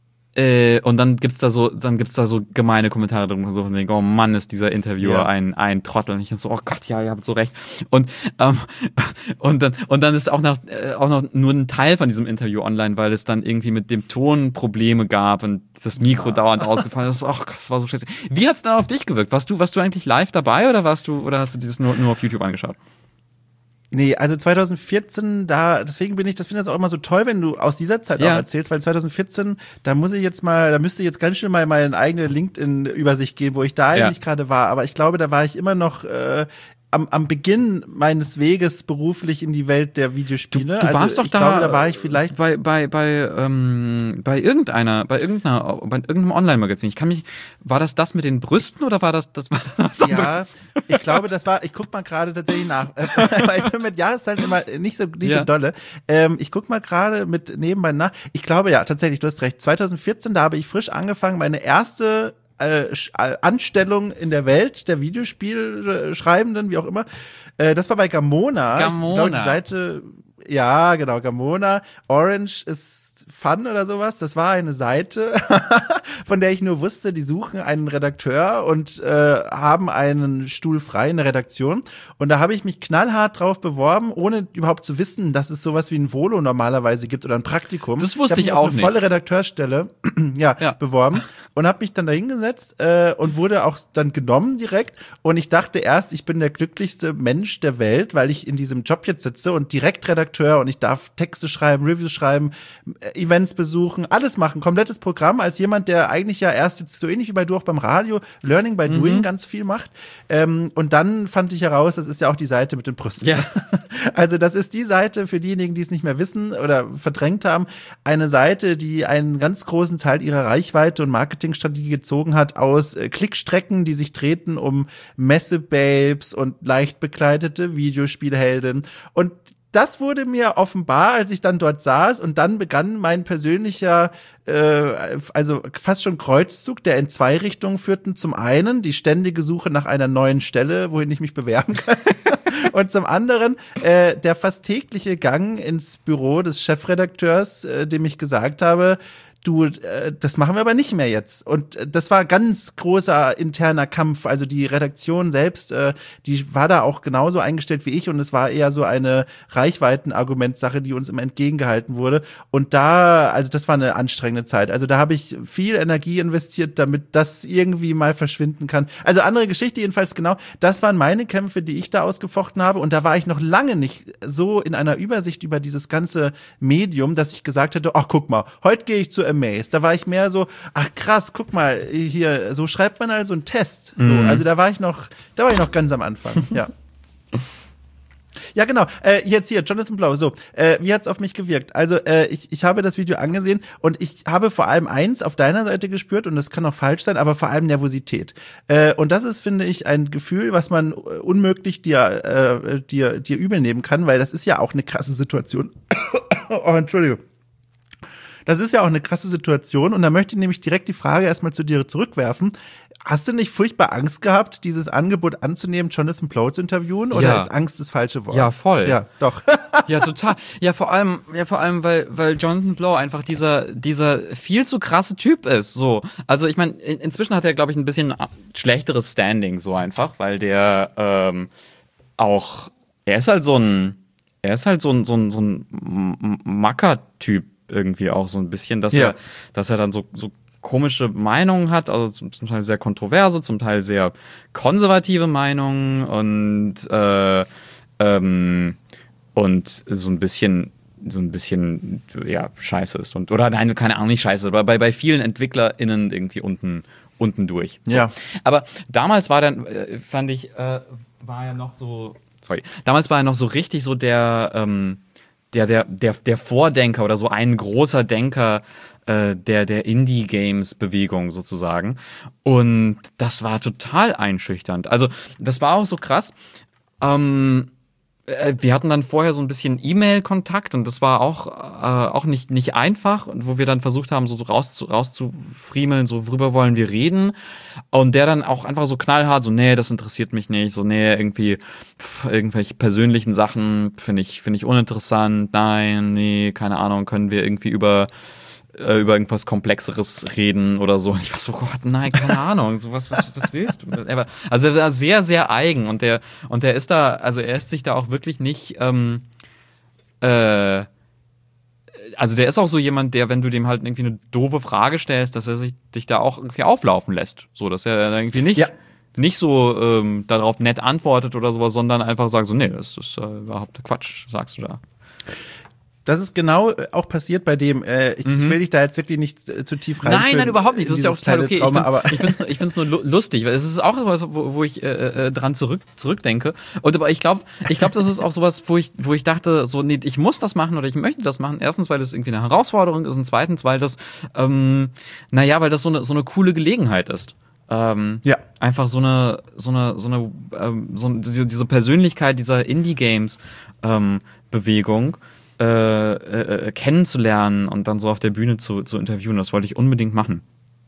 Äh, und dann gibt's da so, dann gibt's da so gemeine Kommentare drum, so von wegen, oh Mann, ist dieser Interviewer ja. ein, ein Trottel. Und ich so, oh Gott, ja, ihr habt so recht. Und, ähm, und dann, und dann ist auch noch, äh, auch noch nur ein Teil von diesem Interview online, weil es dann irgendwie mit dem Ton Probleme gab und das Mikro ja. dauernd ausgefallen ist. Oh Gott, das war so scheiße. Wie hat's dann auf dich gewirkt? Warst du, warst du eigentlich live dabei oder warst du, oder hast du dieses nur, nur auf YouTube angeschaut? Nee, also zwanzig vierzehn, da, deswegen bin ich, das finde ich auch immer so toll, wenn du aus dieser Zeit ja. auch erzählst, weil zwanzig vierzehn, da muss ich jetzt mal, da müsste ich jetzt ganz schnell mal meine eigene LinkedIn-Übersicht gehen, wo ich da ja. eigentlich gerade war, aber ich glaube, da war ich immer noch äh, am, am Beginn meines Weges beruflich in die Welt der Videospiele. Du, du warst also, doch ich da, glaube, da war ich vielleicht bei bei bei ähm, bei irgendeiner, bei irgendeiner, bei irgendeinem Online-Magazin. Ich kann mich, war das das mit den Brüsten oder war das das war das anderes? Ja, ich glaube, das war. Ich guck mal gerade tatsächlich nach, weil ich bin mit Jahreszahlen immer nicht so nicht ja. so dolle. Ähm, ich guck mal gerade mit nebenbei nach. Ich glaube ja, tatsächlich, du hast recht. zwanzig vierzehn, da habe ich frisch angefangen, meine erste Äh, Anstellung in der Welt der Videospielschreibenden, wie auch immer. Äh, das war bei Gamona. Gamona. Ich glaube, die Seite, ja, genau, Gamona. Orange ist Fun oder sowas. Das war eine Seite, von der ich nur wusste, die suchen einen Redakteur und äh, haben einen Stuhl frei in der Redaktion. Und da habe ich mich knallhart drauf beworben, ohne überhaupt zu wissen, dass es sowas wie ein Volo normalerweise gibt oder ein Praktikum. Das wusste ich, ich auch eine nicht. Volle Redakteurstelle ja, ja. beworben und habe mich dann da hingesetzt äh, und wurde auch dann genommen direkt. Und ich dachte erst, ich bin der glücklichste Mensch der Welt, weil ich in diesem Job jetzt sitze und direkt Redakteur und ich darf Texte schreiben, Reviews schreiben, Events besuchen, alles machen, komplettes Programm, als jemand, der eigentlich ja erst jetzt so ähnlich wie bei du auch beim Radio Learning by Doing mhm. ganz viel macht. Ähm, und dann fand ich heraus, das ist ja auch die Seite mit den Brüsten. Ja. Also das ist die Seite für diejenigen, die es nicht mehr wissen oder verdrängt haben, eine Seite, die einen ganz großen Teil ihrer Reichweite und Marketingstrategie gezogen hat aus äh, Klickstrecken, die sich drehten um Messebabes und leicht bekleidete Videospielhelden. Und das wurde mir offenbar, als ich dann dort saß und dann begann mein persönlicher, äh, also fast schon Kreuzzug, der in zwei Richtungen führten. Zum einen die ständige Suche nach einer neuen Stelle, wohin ich mich bewerben kann. Und zum anderen äh, der fast tägliche Gang ins Büro des Chefredakteurs, äh, dem ich gesagt habe, du, äh, das machen wir aber nicht mehr jetzt. Und äh, das war ein ganz großer interner Kampf. Also die Redaktion selbst, äh, die war da auch genauso eingestellt wie ich und es war eher so eine Reichweitenargumentsache, die uns immer entgegengehalten wurde. Und da, also das war eine anstrengende Zeit. Also da habe ich viel Energie investiert, damit das irgendwie mal verschwinden kann. Also andere Geschichte jedenfalls, genau. Das waren meine Kämpfe, die ich da ausgefochten habe. Und da war ich noch lange nicht so in einer Übersicht über dieses ganze Medium, dass ich gesagt hätte, ach guck mal, heute gehe ich zu Amaze. Da war ich mehr so, ach krass, guck mal, hier, so schreibt man also einen Test. So, mhm. Also da war ich noch, da war ich noch ganz am Anfang, ja. Ja, genau. Äh, jetzt hier, Jonathan Blow. So, äh, wie hat's auf mich gewirkt? Also, äh, ich, ich habe das Video angesehen und ich habe vor allem eins auf deiner Seite gespürt und das kann auch falsch sein, aber vor allem Nervosität. Äh, und das ist, finde ich, ein Gefühl, was man unmöglich dir, äh, dir, dir übel nehmen kann, weil das ist ja auch eine krasse Situation. Oh, Entschuldigung. Das ist ja auch eine krasse Situation und da möchte ich nämlich direkt die Frage erstmal zu dir zurückwerfen. Hast du nicht furchtbar Angst gehabt, dieses Angebot anzunehmen, Jonathan Blow zu interviewen? Oder ja. ist Angst das falsche Wort? Ja, voll. Ja, doch. Ja, total. Ja, vor allem, ja, vor allem, weil, weil Jonathan Blow einfach dieser, dieser viel zu krasse Typ ist, so. Also, ich meine, in, inzwischen hat er, glaube ich, ein bisschen schlechteres Standing, so einfach, weil der, ähm, auch, er ist halt so ein, er ist halt so ein, so ein, so ein Macker-Typ irgendwie auch so ein bisschen, dass ja. er, dass er dann so, so komische Meinungen hat, also zum, zum Teil sehr kontroverse, zum Teil sehr konservative Meinungen und äh, ähm, und so ein bisschen so ein bisschen ja scheiße ist und oder nein, keine Ahnung, nicht scheiße, aber bei bei vielen EntwicklerInnen irgendwie unten unten durch. So. Ja. Aber damals war dann, äh, fand ich, äh, war er noch so, sorry, damals war er noch so richtig so der, ähm, der, der, der, der Vordenker oder so ein großer Denker äh, der, der Indie-Games-Bewegung sozusagen. Und das war total einschüchternd. Also, das war auch so krass. Ähm, Wir hatten dann vorher so ein bisschen E-Mail-Kontakt und das war auch, äh, auch nicht, nicht einfach, wo wir dann versucht haben, so rauszu, rauszufriemeln, so worüber wollen wir reden. Und der dann auch einfach so knallhart, so, nee, das interessiert mich nicht, so, nee, irgendwie pf, irgendwelche persönlichen Sachen finde ich, finde ich uninteressant, nein, nee, keine Ahnung, können wir irgendwie über über irgendwas Komplexeres reden oder so. Und ich war so, Gott, nein, keine Ahnung. So, was, was, was willst du? Also er war sehr, sehr eigen und der, und der ist da, also er ist sich da auch wirklich nicht, ähm, äh, also der ist auch so jemand, der, wenn du dem halt irgendwie eine doofe Frage stellst, dass er sich dich da auch irgendwie auflaufen lässt. So, dass er irgendwie nicht, ja. nicht so ähm, darauf nett antwortet oder sowas, sondern einfach sagt so, nee, das ist äh, überhaupt Quatsch, sagst du da. Das ist genau auch passiert bei dem, äh, ich, mhm. ich will dich da jetzt wirklich nicht zu, zu tief rein. Nein, nein, überhaupt nicht. Das ist ja auch total okay. Trauma, ich finde es ich find's nur lustig, weil es ist auch sowas, wo, wo ich äh, äh, dran zurück, zurückdenke. Und aber ich glaube, ich glaube, das ist auch sowas, wo ich, wo ich dachte, so, nee, ich muss das machen oder ich möchte das machen. Erstens, weil das irgendwie eine Herausforderung ist und zweitens, weil das, ähm, naja, weil das so eine, so eine coole Gelegenheit ist. Ähm, ja. Einfach so eine, so eine, so eine, ähm, so diese, diese Persönlichkeit dieser Indie-Games-Bewegung Äh, äh, kennenzulernen und dann so auf der Bühne zu, zu interviewen. Das wollte ich unbedingt machen.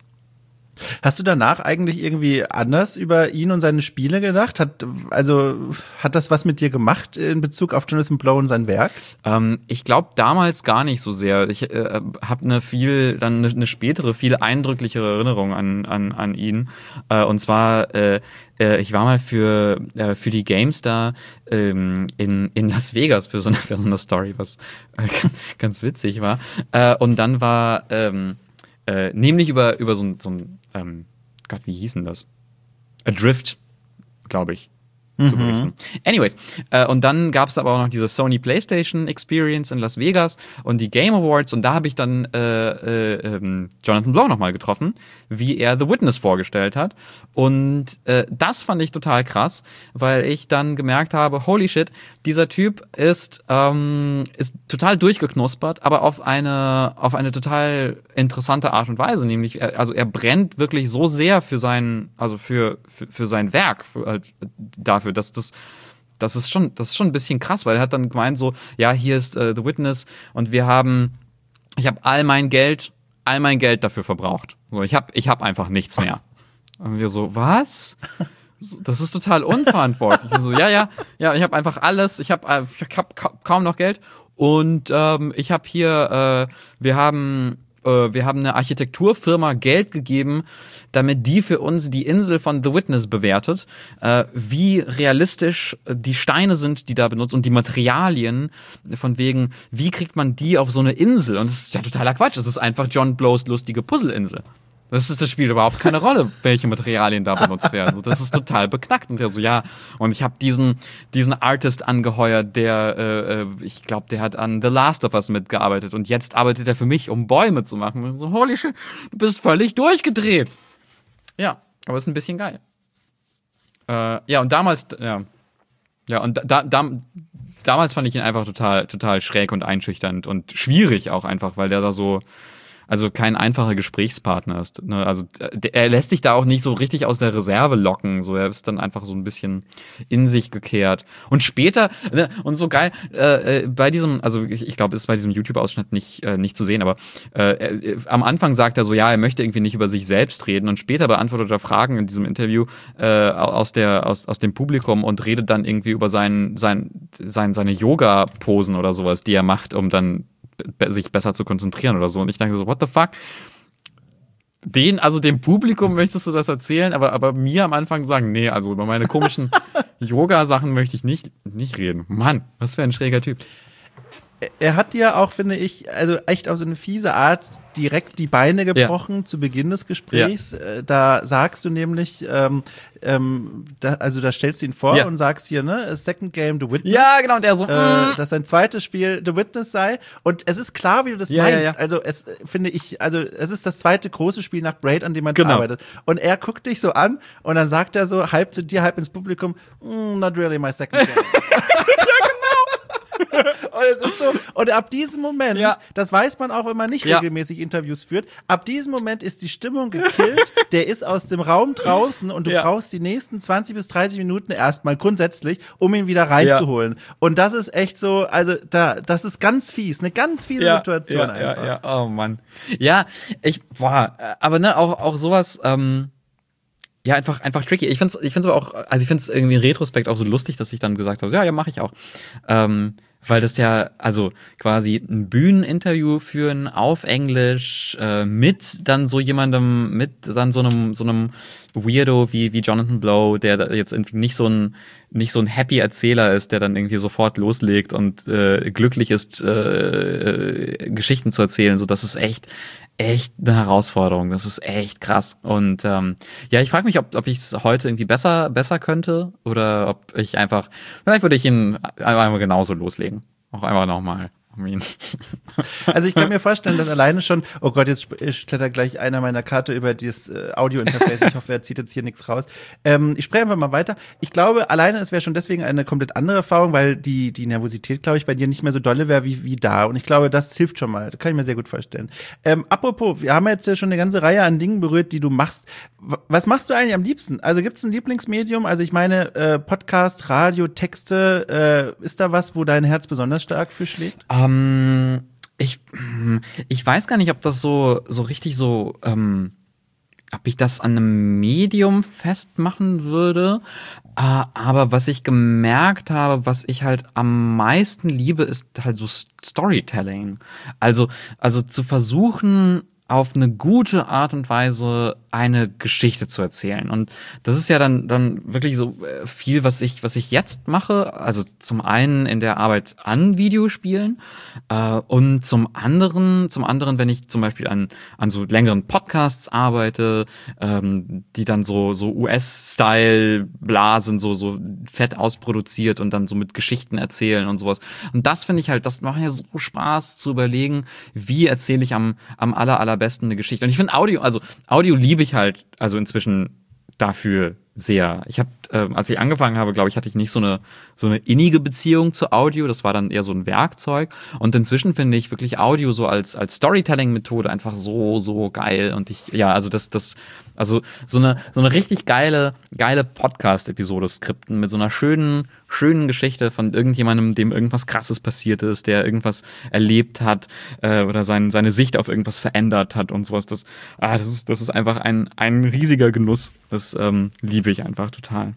Hast du danach eigentlich irgendwie anders über ihn und seine Spiele gedacht? Hat, also, hat das was mit dir gemacht in Bezug auf Jonathan Blow und sein Werk? Ähm, ich glaube damals gar nicht so sehr. Ich äh, habe eine viel, dann eine, eine spätere, viel eindrücklichere Erinnerung an, an, an ihn. Äh, und zwar, äh, äh, ich war mal für, äh, für die GameStar ähm, in, in Las Vegas für so eine, für so eine Story, was äh, ganz witzig war. Äh, und dann war ähm, äh, nämlich über, über so ein, so ein ähm, Gott, wie hieß denn das? Adrift, glaube ich. Zu berichten. Anyways, äh, und dann gab es aber auch noch diese Sony PlayStation Experience in Las Vegas und die Game Awards und da habe ich dann äh, äh, ähm, Jonathan Blow nochmal getroffen, wie er The Witness vorgestellt hat und äh, das fand ich total krass, weil ich dann gemerkt habe, holy shit, dieser Typ ist, ähm, ist total durchgeknuspert, aber auf eine, auf eine total interessante Art und Weise, nämlich, er, also er brennt wirklich so sehr für sein, also für, für, für sein Werk, für, halt, dafür, dass das, das ist schon, das ist schon ein bisschen krass, weil er hat dann gemeint so, ja, hier ist äh, The Witness und wir haben, ich habe all mein Geld, all mein Geld dafür verbraucht. So, ich habe, ich habe einfach nichts mehr. Und wir so, was? Das ist total unverantwortlich. Und so, ja, ja, ja, ich habe einfach alles, ich habe, ich habe kaum noch Geld und ähm, ich habe hier, äh, wir haben Wir haben eine Architekturfirma Geld gegeben, damit die für uns die Insel von The Witness bewertet, äh, wie realistisch die Steine sind, die da benutzt und die Materialien, von wegen, wie kriegt man die auf so eine Insel? Und das ist ja totaler Quatsch, das ist einfach John Blows lustige Puzzleinsel. Das ist, das spielt überhaupt keine Rolle, welche Materialien da benutzt werden. So, das ist total beknackt. Und der so, ja, und ich habe diesen, diesen Artist angeheuert, der, äh, ich glaube, der hat an The Last of Us mitgearbeitet und jetzt arbeitet er für mich, um Bäume zu machen. Und so, holy shit, du bist völlig durchgedreht. Ja, aber ist ein bisschen geil. Äh, ja, und damals, ja, ja, und da, da, damals fand ich ihn einfach total, total schräg und einschüchternd und schwierig auch einfach, weil der da so, also kein einfacher Gesprächspartner ist. Ne? Also der, er lässt sich da auch nicht so richtig aus der Reserve locken. So, er ist dann einfach so ein bisschen in sich gekehrt. Und später, ne, und so geil, äh, bei diesem, also ich, ich glaube, es ist bei diesem YouTube-Ausschnitt nicht, äh, nicht zu sehen, aber äh, äh, am Anfang sagt er so, ja, er möchte irgendwie nicht über sich selbst reden. Und später beantwortet er Fragen in diesem Interview äh, aus, der, aus, aus dem Publikum und redet dann irgendwie über sein, sein, sein, seine Yoga-Posen oder sowas, die er macht, um dann sich besser zu konzentrieren oder so. Und ich denke so, what the fuck? Den, also dem Publikum möchtest du das erzählen, aber, aber mir am Anfang sagen, nee, also über meine komischen Yoga-Sachen möchte ich nicht, nicht reden. Mann, was für ein schräger Typ. er hat dir auch, finde ich, also echt auf so eine fiese Art direkt die Beine gebrochen ja. zu Beginn des Gesprächs. Ja. Da sagst du nämlich, ähm, ähm, da, also da stellst du ihn vor ja. und sagst hier, ne, Second Game The Witness. Ja, genau, der so, äh, dass sein zweites Spiel The Witness sei. Und es ist klar, wie du das ja, meinst. Ja, ja. Also es finde ich, also es ist das zweite große Spiel nach Braid, an dem man genau. arbeitet. Und er guckt dich so an und dann sagt er so halb zu dir, halb ins Publikum, mm, not really my second game. Und es ist so, und ab diesem Moment, ja. das weiß man auch, wenn man nicht ja. regelmäßig Interviews führt, ab diesem Moment ist die Stimmung gekillt, der ist aus dem Raum draußen und du ja. brauchst die nächsten zwanzig bis dreißig Minuten erstmal grundsätzlich, um ihn wieder reinzuholen. Ja. Und das ist echt so, also da, das ist ganz fies, eine ganz fiese ja. Situation ja, einfach. Ja, ja, oh Mann. Ja, ich, boah, aber ne, auch, auch sowas, ähm, ja, einfach, einfach tricky. Ich find's, ich find's aber auch, also ich find's irgendwie in Retrospekt auch so lustig, dass ich dann gesagt habe, ja, ja, mache ich auch. Ähm, weil das ja, also quasi ein Bühneninterview führen auf Englisch, äh, mit dann so jemandem, mit dann so einem, so einem Weirdo wie, wie Jonathan Blow, der da jetzt irgendwie nicht so ein, nicht so ein happy Erzähler ist, der dann irgendwie sofort loslegt und äh, glücklich ist, äh, äh, Geschichten zu erzählen. So, das ist echt, echt eine Herausforderung. Das ist echt krass. Und ähm, ja, ich frage mich, ob, ob ich es heute irgendwie besser, besser könnte oder ob ich einfach, vielleicht würde ich ihn einmal genauso loslegen. Auch einfach nochmal. Also ich kann mir vorstellen, dass alleine schon, oh Gott, jetzt klettert gleich einer meiner Karte über dieses äh, Audio-Interface. Ich hoffe, er zieht jetzt hier nichts raus. Ähm, ich spreche einfach mal weiter. Ich glaube, alleine es wäre schon deswegen eine komplett andere Erfahrung, weil die die Nervosität, glaube ich, bei dir nicht mehr so dolle wäre wie wie da. Und ich glaube, das hilft schon mal. Das kann ich mir sehr gut vorstellen. Ähm, apropos, wir haben jetzt ja schon eine ganze Reihe an Dingen berührt, die du machst. Was machst du eigentlich am liebsten? Also gibt es ein Lieblingsmedium? Also ich meine, äh, Podcast, Radio, Texte, äh, ist da was, wo dein Herz besonders stark für schlägt? Um, ich, ich weiß gar nicht, ob das so, so richtig so, ähm, ob ich das an einem Medium festmachen würde. Uh, aber was ich gemerkt habe, was ich halt am meisten liebe, ist halt so Storytelling. Also, also zu versuchen, auf eine gute Art und Weise eine Geschichte zu erzählen. Und das ist ja dann dann wirklich so viel, was ich was ich jetzt mache. Also zum einen in der Arbeit an Videospielen äh, und zum anderen zum anderen, wenn ich zum Beispiel an an so längeren Podcasts arbeite, ähm, die dann so so U S-Style bla sind, so so fett ausproduziert und dann so mit Geschichten erzählen und sowas. Und das finde ich halt, das macht ja so Spaß zu überlegen, wie erzähle ich am am aller aller besten eine Geschichte. Und ich finde Audio, also Audio liebe ich halt, also inzwischen dafür sehr. Ich habe, äh, als ich angefangen habe, glaube ich, hatte ich nicht so eine so eine innige Beziehung zu Audio. Das war dann eher so ein Werkzeug. Und inzwischen finde ich wirklich Audio so als als Storytelling-Methode einfach so so geil. Und ich, ja, also das das also so eine so eine richtig geile geile Podcast-Episode skripten mit so einer schönen schönen Geschichte von irgendjemandem, dem irgendwas Krasses passiert ist, der irgendwas erlebt hat äh, oder sein, seine Sicht auf irgendwas verändert hat und sowas. Das, ah, das ist das ist einfach ein ein riesiger Genuss. Das ähm, liebe ich einfach total.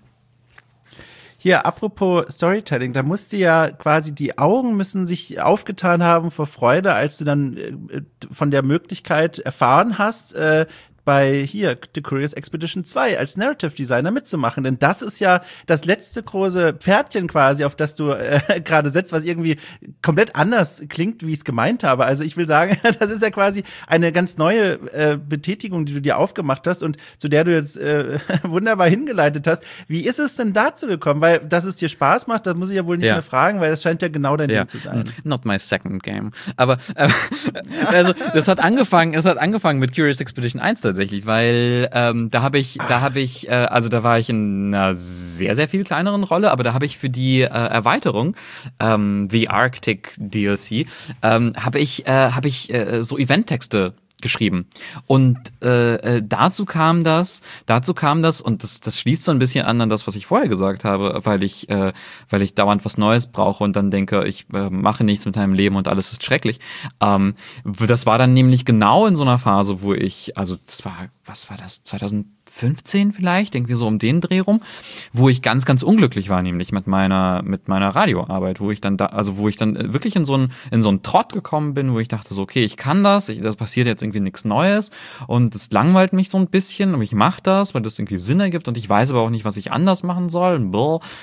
Hier, apropos Storytelling, da musste ja quasi die Augen müssen sich aufgetan haben vor Freude, als du dann äh, von der Möglichkeit erfahren hast, äh, bei hier The Curious Expedition zwei als Narrative Designer mitzumachen, denn das ist ja das letzte große Pferdchen quasi, auf das du äh, gerade setzt, was irgendwie komplett anders klingt, wie ich es gemeint habe. Also ich will sagen, das ist ja quasi eine ganz neue äh, Betätigung, die du dir aufgemacht hast und zu der du jetzt äh, wunderbar hingeleitet hast. Wie ist es denn dazu gekommen? Weil, dass es dir Spaß macht, das muss ich ja wohl nicht ja. mehr fragen, weil das scheint ja genau dein ja. Ding zu sein. Not my second game. Aber äh, also das hat angefangen, es hat angefangen mit Curious Expedition eins tatsächlich, weil ähm, da habe ich, da habe ich, äh, also da war ich in einer sehr, sehr viel kleineren Rolle, aber da habe ich für die äh, Erweiterung, ähm, The Arctic D L C, ähm, habe ich, äh, habe ich äh, so Eventtexte geschrieben. Und äh, äh, dazu kam das, dazu kam das, und das, das schließt so ein bisschen an an das, was ich vorher gesagt habe, weil ich, äh, weil ich dauernd was Neues brauche und dann denke, ich äh, mache nichts mit meinem Leben und alles ist schrecklich. Ähm, das war dann nämlich genau in so einer Phase, wo ich, also das war, was war das, zweitausendfünfzehn vielleicht, irgendwie so um den Dreh rum, wo ich ganz, ganz unglücklich war, nämlich mit meiner, mit meiner Radioarbeit, wo ich dann da, also wo ich dann wirklich in so einen, in so einen Trott gekommen bin, wo ich dachte so, okay, ich kann das, ich, das passiert jetzt irgendwie nichts Neues und es langweilt mich so ein bisschen und ich mache das, weil das irgendwie Sinn ergibt und ich weiß aber auch nicht, was ich anders machen soll.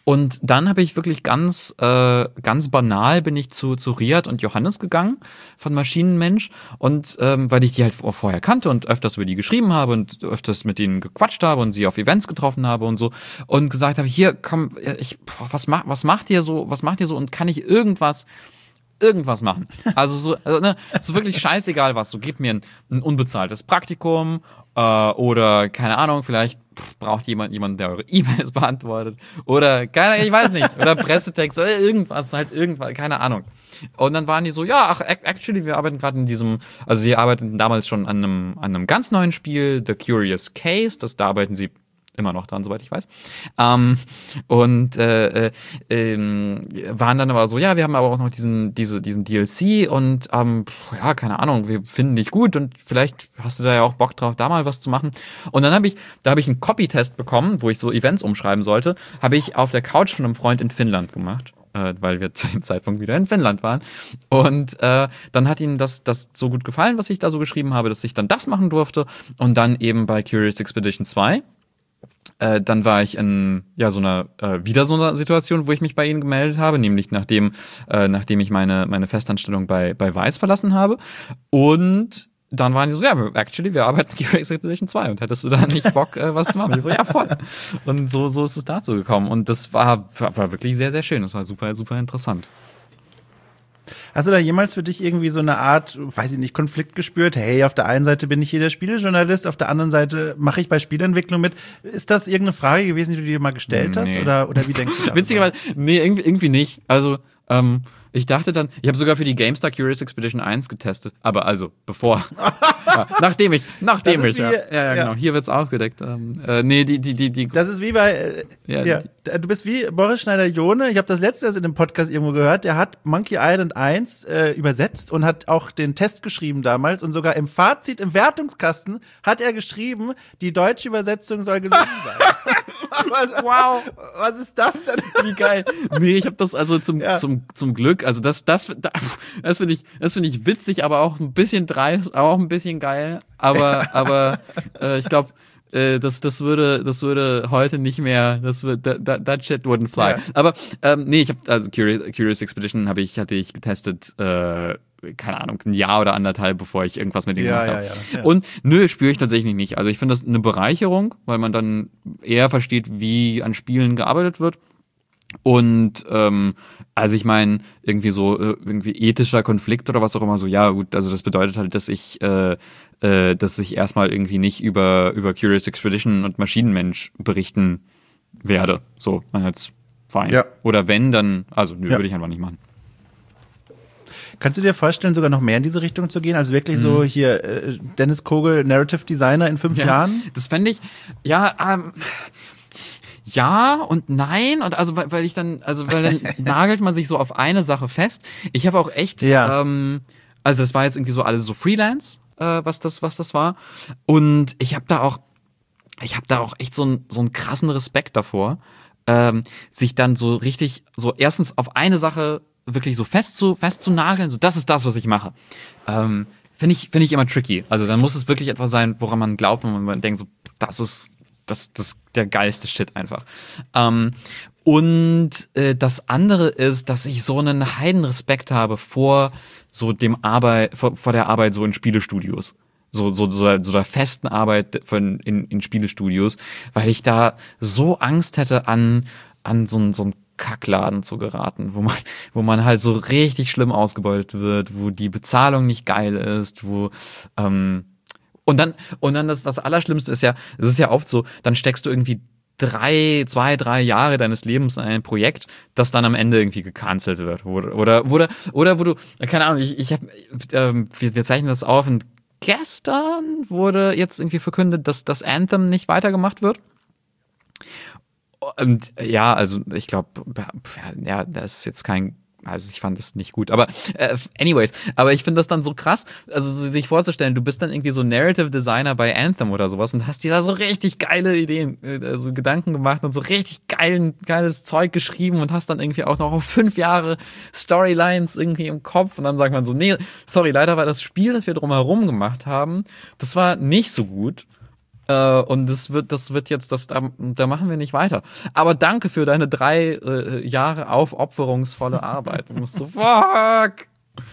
Und dann habe ich wirklich ganz, äh, ganz banal bin ich zu, zu Riad und Johannes gegangen von Maschinenmensch. Und ähm, weil ich die halt vorher kannte und öfters über die geschrieben habe und öfters mit ihnen gequatscht habe und sie auf Events getroffen habe und so. Und gesagt habe, hier, komm, ich, was, mach, was macht ihr so, was macht ihr so und kann ich irgendwas irgendwas machen. Also so, also, ne, so wirklich scheißegal was. So, gib mir ein, ein unbezahltes Praktikum äh, oder, keine Ahnung, vielleicht pff, braucht jemand jemanden, der eure E-Mails beantwortet oder, keine ich weiß nicht, oder Pressetext oder irgendwas, halt irgendwas, keine Ahnung. Und dann waren die so, ja, ach, actually, wir arbeiten gerade in diesem, also sie arbeiteten damals schon an einem, an einem ganz neuen Spiel, The Curious Case, das, da arbeiten sie immer noch dran, soweit ich weiß. Ähm, und äh, äh, ähm, waren dann aber so, ja, wir haben aber auch noch diesen, diese, diesen D L C und ähm, ja, keine Ahnung, wir finden dich gut und vielleicht hast du da ja auch Bock drauf, da mal was zu machen. Und dann habe ich, da habe ich einen Copy-Test bekommen, wo ich so Events umschreiben sollte, habe ich auf der Couch von einem Freund in Finnland gemacht. Weil wir zu dem Zeitpunkt wieder in Finnland waren. Und äh, dann hat ihnen das, das so gut gefallen, was ich da so geschrieben habe, dass ich dann das machen durfte. Und dann eben bei Curious Expedition zwei. Äh, dann war ich in ja so einer äh, wieder so einer Situation, wo ich mich bei ihnen gemeldet habe, nämlich nachdem äh, nachdem ich meine meine Festanstellung bei bei Vice verlassen habe. Und dann waren die so, ja, actually, wir arbeiten Curious Expedition zwei und hättest du da nicht Bock, äh, was zu machen? Ich so, ja, voll. Und so, so ist es dazu gekommen. Und das war, war, war wirklich sehr, sehr schön. Das war super, super interessant. Hast du da jemals für dich irgendwie so eine Art, weiß ich nicht, Konflikt gespürt? Hey, auf der einen Seite bin ich hier der Spielejournalist, auf der anderen Seite mache ich bei Spieleentwicklung mit. Ist das irgendeine Frage gewesen, die du dir mal gestellt hast? Nee. Oder, oder wie denkst du da? Witzigerweise, nee, irgendwie, irgendwie nicht. Also, ähm, ich dachte dann, ich habe sogar für die GameStar Curious Expedition eins getestet, aber also bevor, ja, nachdem ich, nachdem ich, wie, ja, ja, ja, genau, hier wird's aufgedeckt. Ähm, äh, nee, die, die, die, die. Das ist wie bei, äh, ja, ja, du bist wie Boris Schneider-Jone. Ich habe das letzte erst in dem Podcast irgendwo gehört. Der hat Monkey Island eins äh, übersetzt und hat auch den Test geschrieben damals und sogar im Fazit, im Wertungskasten hat er geschrieben, die deutsche Übersetzung soll gelungen sein. was, wow, was ist das denn? Wie geil. Nee, ich habe das also zum, ja. zum, zum Glück, also das, das, das finde ich, das finde ich witzig, aber auch ein bisschen dreist, aber auch ein bisschen geil. Aber, aber äh, ich glaube, äh, das, das würde, das würde heute nicht mehr, das wird, that, that, that shit wouldn't fly. Ja. Aber ähm, nee, ich habe also Curious, Curious Expedition habe ich, hatte ich getestet. Äh, keine Ahnung, ein Jahr oder anderthalb, bevor ich irgendwas mit denen ja, gemacht habe. Ja, ja, ja. Und nö, spüre ich tatsächlich nicht. Also ich finde das eine Bereicherung, weil man dann eher versteht, wie an Spielen gearbeitet wird. Und ähm, also ich meine, irgendwie so irgendwie ethischer Konflikt oder was auch immer, so ja gut, also das bedeutet halt, dass ich äh, äh, dass ich erstmal irgendwie nicht über, über Curious Expedition und Maschinenmensch berichten werde. So, man hat's fein. Ja. Oder wenn, dann, also nö, ja. würde ich einfach nicht machen. Kannst du dir vorstellen, sogar noch mehr in diese Richtung zu gehen? Also wirklich mhm. so hier äh, Dennis Kogel, Narrative Designer in fünf ja, Jahren? Das fände ich, ja, ähm, ja und nein. Und also weil, weil ich dann, also weil dann nagelt man sich so auf eine Sache fest. Ich habe auch echt, ja. ähm, also das war jetzt irgendwie so alles so Freelance, äh, was das, was das war. Und ich habe da auch, ich habe da auch echt so einen so einen krassen Respekt davor, ähm, sich dann so richtig, so erstens auf eine Sache wirklich so fest zu, fest zu nageln, so das ist das, was ich mache. Ähm, finde ich, finde ich immer tricky. Also dann muss es wirklich etwas sein, woran man glaubt und man denkt so, das ist, das, das der geilste Shit einfach. Ähm, und äh, das andere ist, dass ich so einen Heidenrespekt habe vor so dem Arbeit, vor, vor der Arbeit so in Spielestudios. So, so, so, so der festen Arbeit von, in, in Spielestudios, weil ich da so Angst hätte an, an so, so ein Kackladen zu geraten, wo man, wo man halt so richtig schlimm ausgebeutet wird, wo die Bezahlung nicht geil ist, wo ähm, und dann und dann das das Allerschlimmste ist ja, es ist ja oft so, dann steckst du irgendwie drei, zwei, drei Jahre deines Lebens in ein Projekt, das dann am Ende irgendwie gecancelt wird oder oder oder, oder wo du keine Ahnung, ich, ich habe ähm, wir, wir zeichnen das auf und gestern wurde jetzt irgendwie verkündet, dass das Anthem nicht weitergemacht wird. Und ja, also ich glaube, ja, das ist jetzt kein, also ich fand das nicht gut, aber äh, anyways, aber ich finde das dann so krass, also sich vorzustellen, du bist dann irgendwie so Narrative Designer bei Anthem oder sowas und hast dir da so richtig geile Ideen, also Gedanken gemacht und so richtig geilen, geiles Zeug geschrieben und hast dann irgendwie auch noch fünf Jahre Storylines irgendwie im Kopf und dann sagt man so, nee, sorry, leider war das Spiel, das wir drumherum gemacht haben, das war nicht so gut. Äh, und das wird, das wird jetzt, das, da, da machen wir nicht weiter. Aber danke für deine drei äh, Jahre aufopferungsvolle Arbeit. Du musst so, fuck!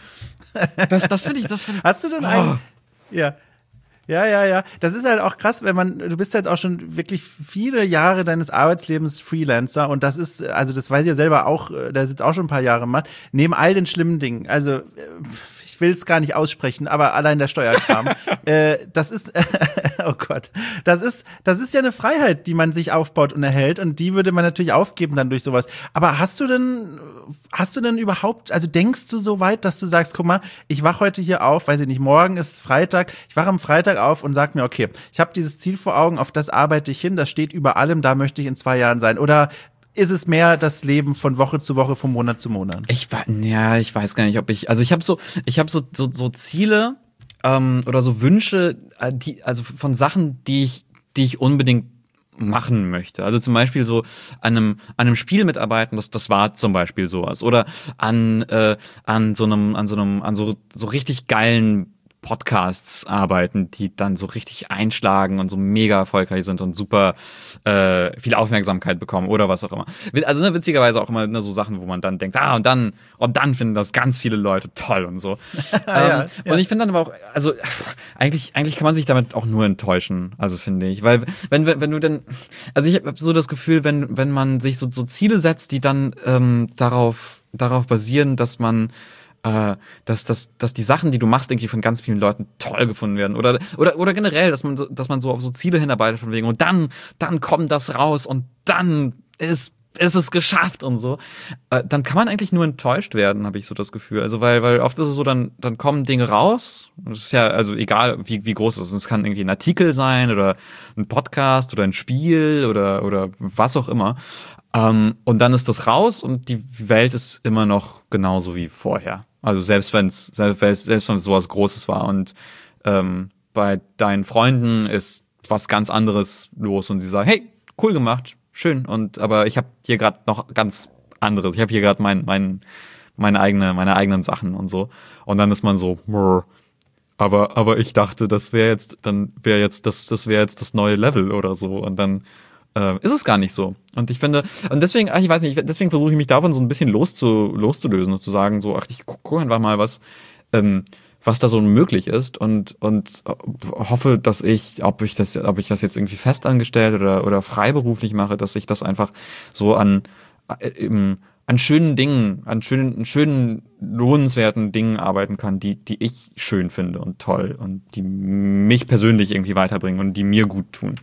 Das, das finde ich, das finde ich. Hast du denn oh. einen? Ja. Ja, ja, ja. Das ist halt auch krass, wenn man, du bist halt auch schon wirklich viele Jahre deines Arbeitslebens Freelancer und das ist, also das weiß ich ja selber auch, da sitzt auch schon ein paar Jahre mal, neben all den schlimmen Dingen, also ich will es gar nicht aussprechen, aber allein der Steuerkram, äh, das ist, oh Gott, das ist, das ist ja eine Freiheit, die man sich aufbaut und erhält und die würde man natürlich aufgeben dann durch sowas. Aber hast du denn, hast du denn überhaupt, also denkst du so weit, dass du sagst, guck mal, ich wach heute hier auf, weiß ich nicht, morgen ist Freitag, ich wache am Freitag auf und sag mir, okay, ich habe dieses Ziel vor Augen, auf das arbeite ich hin, das steht über allem, da möchte ich in zwei Jahren sein. Oder ist es mehr das Leben von Woche zu Woche, von Monat zu Monat? Ich ja, ich weiß gar nicht, ob ich, also ich habe so, ich habe so, so, so Ziele ähm, oder so Wünsche, die, also von Sachen, die ich, die ich unbedingt machen möchte. Also zum Beispiel so an einem, an einem Spiel mitarbeiten, das, das war zum Beispiel sowas. Oder an, äh, an so einem, an so einem, an so, so richtig geilen Podcasts arbeiten, die dann so richtig einschlagen und so mega erfolgreich sind und super äh, viel Aufmerksamkeit bekommen oder was auch immer. Also ne, witzigerweise auch immer ne, so Sachen, wo man dann denkt, ah, und dann und dann finden das ganz viele Leute toll und so. ja, ähm, ja. Und ich finde dann aber auch, also eigentlich, eigentlich kann man sich damit auch nur enttäuschen, also finde ich, weil wenn, wenn, wenn du denn, also ich habe so das Gefühl, wenn, wenn man sich so, so Ziele setzt, die dann ähm, darauf, darauf basieren, dass man Äh, dass, dass, dass die Sachen, die du machst, irgendwie von ganz vielen Leuten toll gefunden werden. Oder, oder, oder generell, dass man so, dass man so auf so Ziele hinarbeitet von wegen und dann, dann kommt das raus und dann ist, ist es geschafft und so. Äh, dann kann man eigentlich nur enttäuscht werden, habe ich so das Gefühl. Also, weil, weil oft ist es so, dann, dann kommen Dinge raus. Das ist ja, also egal, wie, wie groß es ist. Es kann irgendwie ein Artikel sein oder ein Podcast oder ein Spiel oder, oder was auch immer. Ähm, und dann ist das raus und die Welt ist immer noch genauso wie vorher. Also selbst wenn es selbst, selbst wenn es sowas Großes war und ähm, bei deinen Freunden ist was ganz anderes los und sie sagen, hey, cool gemacht, schön. Und aber ich habe hier gerade noch ganz anderes. Ich habe hier gerade mein, mein, meine eigene, meine eigenen Sachen und so. Und dann ist man so, Mrr. aber aber ich dachte, das wäre jetzt, dann wäre jetzt das, das wäre jetzt das neue Level oder so. Und dann Äh, ist es gar nicht so. Und ich finde, und deswegen, ach, ich weiß nicht, deswegen versuche ich mich davon so ein bisschen loszu, loszulösen und zu sagen, so, ach, ich gucke einfach mal, was, ähm, was da so möglich ist und, und hoffe, dass ich, ob ich das, ob ich das jetzt irgendwie festangestellt oder, oder freiberuflich mache, dass ich das einfach so an, äh, an schönen Dingen, an schönen, schönen, lohnenswerten Dingen arbeiten kann, die, die ich schön finde und toll und die mich persönlich irgendwie weiterbringen und die mir gut tun.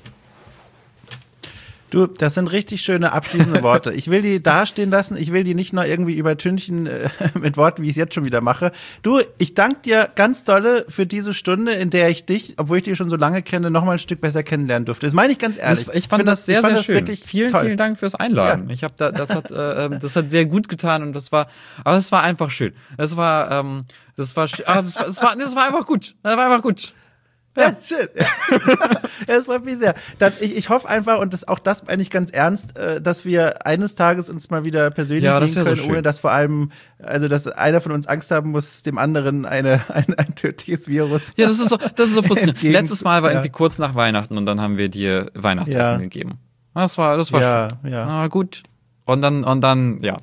Du, das sind richtig schöne abschließende Worte. Ich will die dastehen lassen. Ich will die nicht noch irgendwie übertünchen äh, mit Worten, wie ich es jetzt schon wieder mache. Du, ich danke dir ganz dolle für diese Stunde, in der ich dich, obwohl ich dich schon so lange kenne, noch mal ein Stück besser kennenlernen durfte. Das meine ich ganz ehrlich. Das, ich fand ich das, das sehr, sehr das schön. Vielen, toll. vielen Dank fürs Einladen. Ja. Ich habe da, das hat, äh, das hat sehr gut getan und das war, aber es war einfach schön. Das war, ähm, das war, ah, das war, das war, das war einfach gut. Das war einfach gut. Ja, ja schön. Ja. Das freut mich sehr. Dann, ich, ich hoffe einfach, und das, auch das meine ich ganz ernst, äh, dass wir eines Tages uns mal wieder persönlich ja, sehen können, so ohne dass vor allem, also dass einer von uns Angst haben muss, dem anderen eine, ein, ein tödliches Virus. Ja, das ist so, das ist so frustrierend. Entgegen, Letztes Mal war ja. irgendwie kurz nach Weihnachten und dann haben wir dir Weihnachtsessen ja. gegeben. Das war, das war ja, schön. Ja, ah, gut. Und dann, und dann, ja.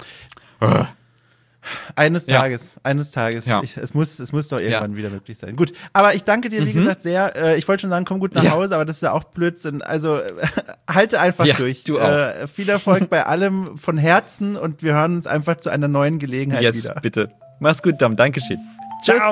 Eines Ja. Tages, eines Tages. Ja. Ich, es muss, es muss doch irgendwann Ja. wieder möglich sein. Gut, aber ich danke dir, wie Mhm. gesagt, sehr. Äh, ich wollte schon sagen, komm gut nach Ja. Hause, aber das ist ja auch Blödsinn. Also äh, halte einfach Ja, durch. du auch. Äh, viel Erfolg bei allem von Herzen und wir hören uns einfach zu einer neuen Gelegenheit Jetzt wieder. bitte. Mach's gut, Dam. Dankeschön. Ciao.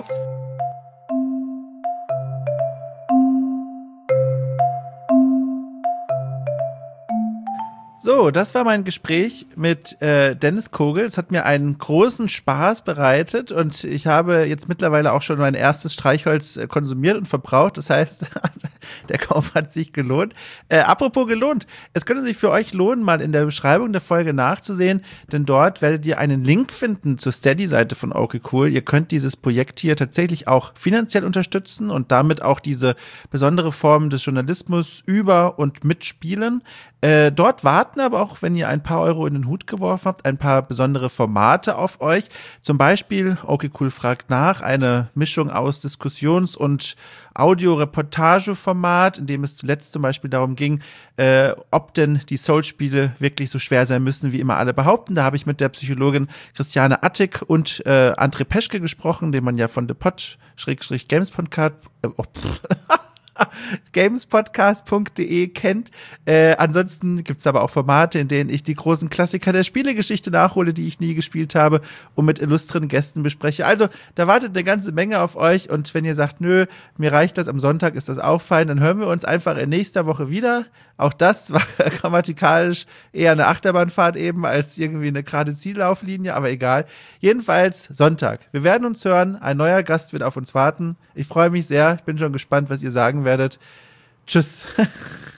So, das war mein Gespräch mit äh, Dennis Kogel. Es hat mir einen großen Spaß bereitet und ich habe jetzt mittlerweile auch schon mein erstes Streichholz äh, konsumiert und verbraucht. Das heißt, der Kauf hat sich gelohnt. Äh, apropos gelohnt, es könnte sich für euch lohnen, mal in der Beschreibung der Folge nachzusehen, denn dort werdet ihr einen Link finden zur Steady-Seite von Okay Cool. Ihr könnt dieses Projekt hier tatsächlich auch finanziell unterstützen und damit auch diese besondere Form des Journalismus über- und mitspielen. Äh, dort warten aber auch, wenn ihr ein paar Euro in den Hut geworfen habt, ein paar besondere Formate auf euch. Zum Beispiel Okay Cool fragt nach, eine Mischung aus Diskussions- und Audio-Reportage-Format Format, in dem es zuletzt zum Beispiel darum ging, äh, ob denn die Souls-Spiele wirklich so schwer sein müssen, wie immer alle behaupten. Da habe ich mit der Psychologin Christiane Attig und äh, André Peschke gesprochen, den man ja von The Pod, Schrägstrich Games Podcast, äh, oh, gamespodcast punkt de kennt. Äh, ansonsten gibt es aber auch Formate, in denen ich die großen Klassiker der Spielegeschichte nachhole, die ich nie gespielt habe und mit illustren Gästen bespreche. Also, da wartet eine ganze Menge auf euch und wenn ihr sagt, nö, mir reicht das, am Sonntag ist das auch fein, dann hören wir uns einfach in nächster Woche wieder. Auch das war grammatikalisch eher eine Achterbahnfahrt eben als irgendwie eine gerade Ziellauflinie, aber egal. Jedenfalls Sonntag. Wir werden uns hören. Ein neuer Gast wird auf uns warten. Ich freue mich sehr. Ich bin schon gespannt, was ihr sagen werdet. Tschüss.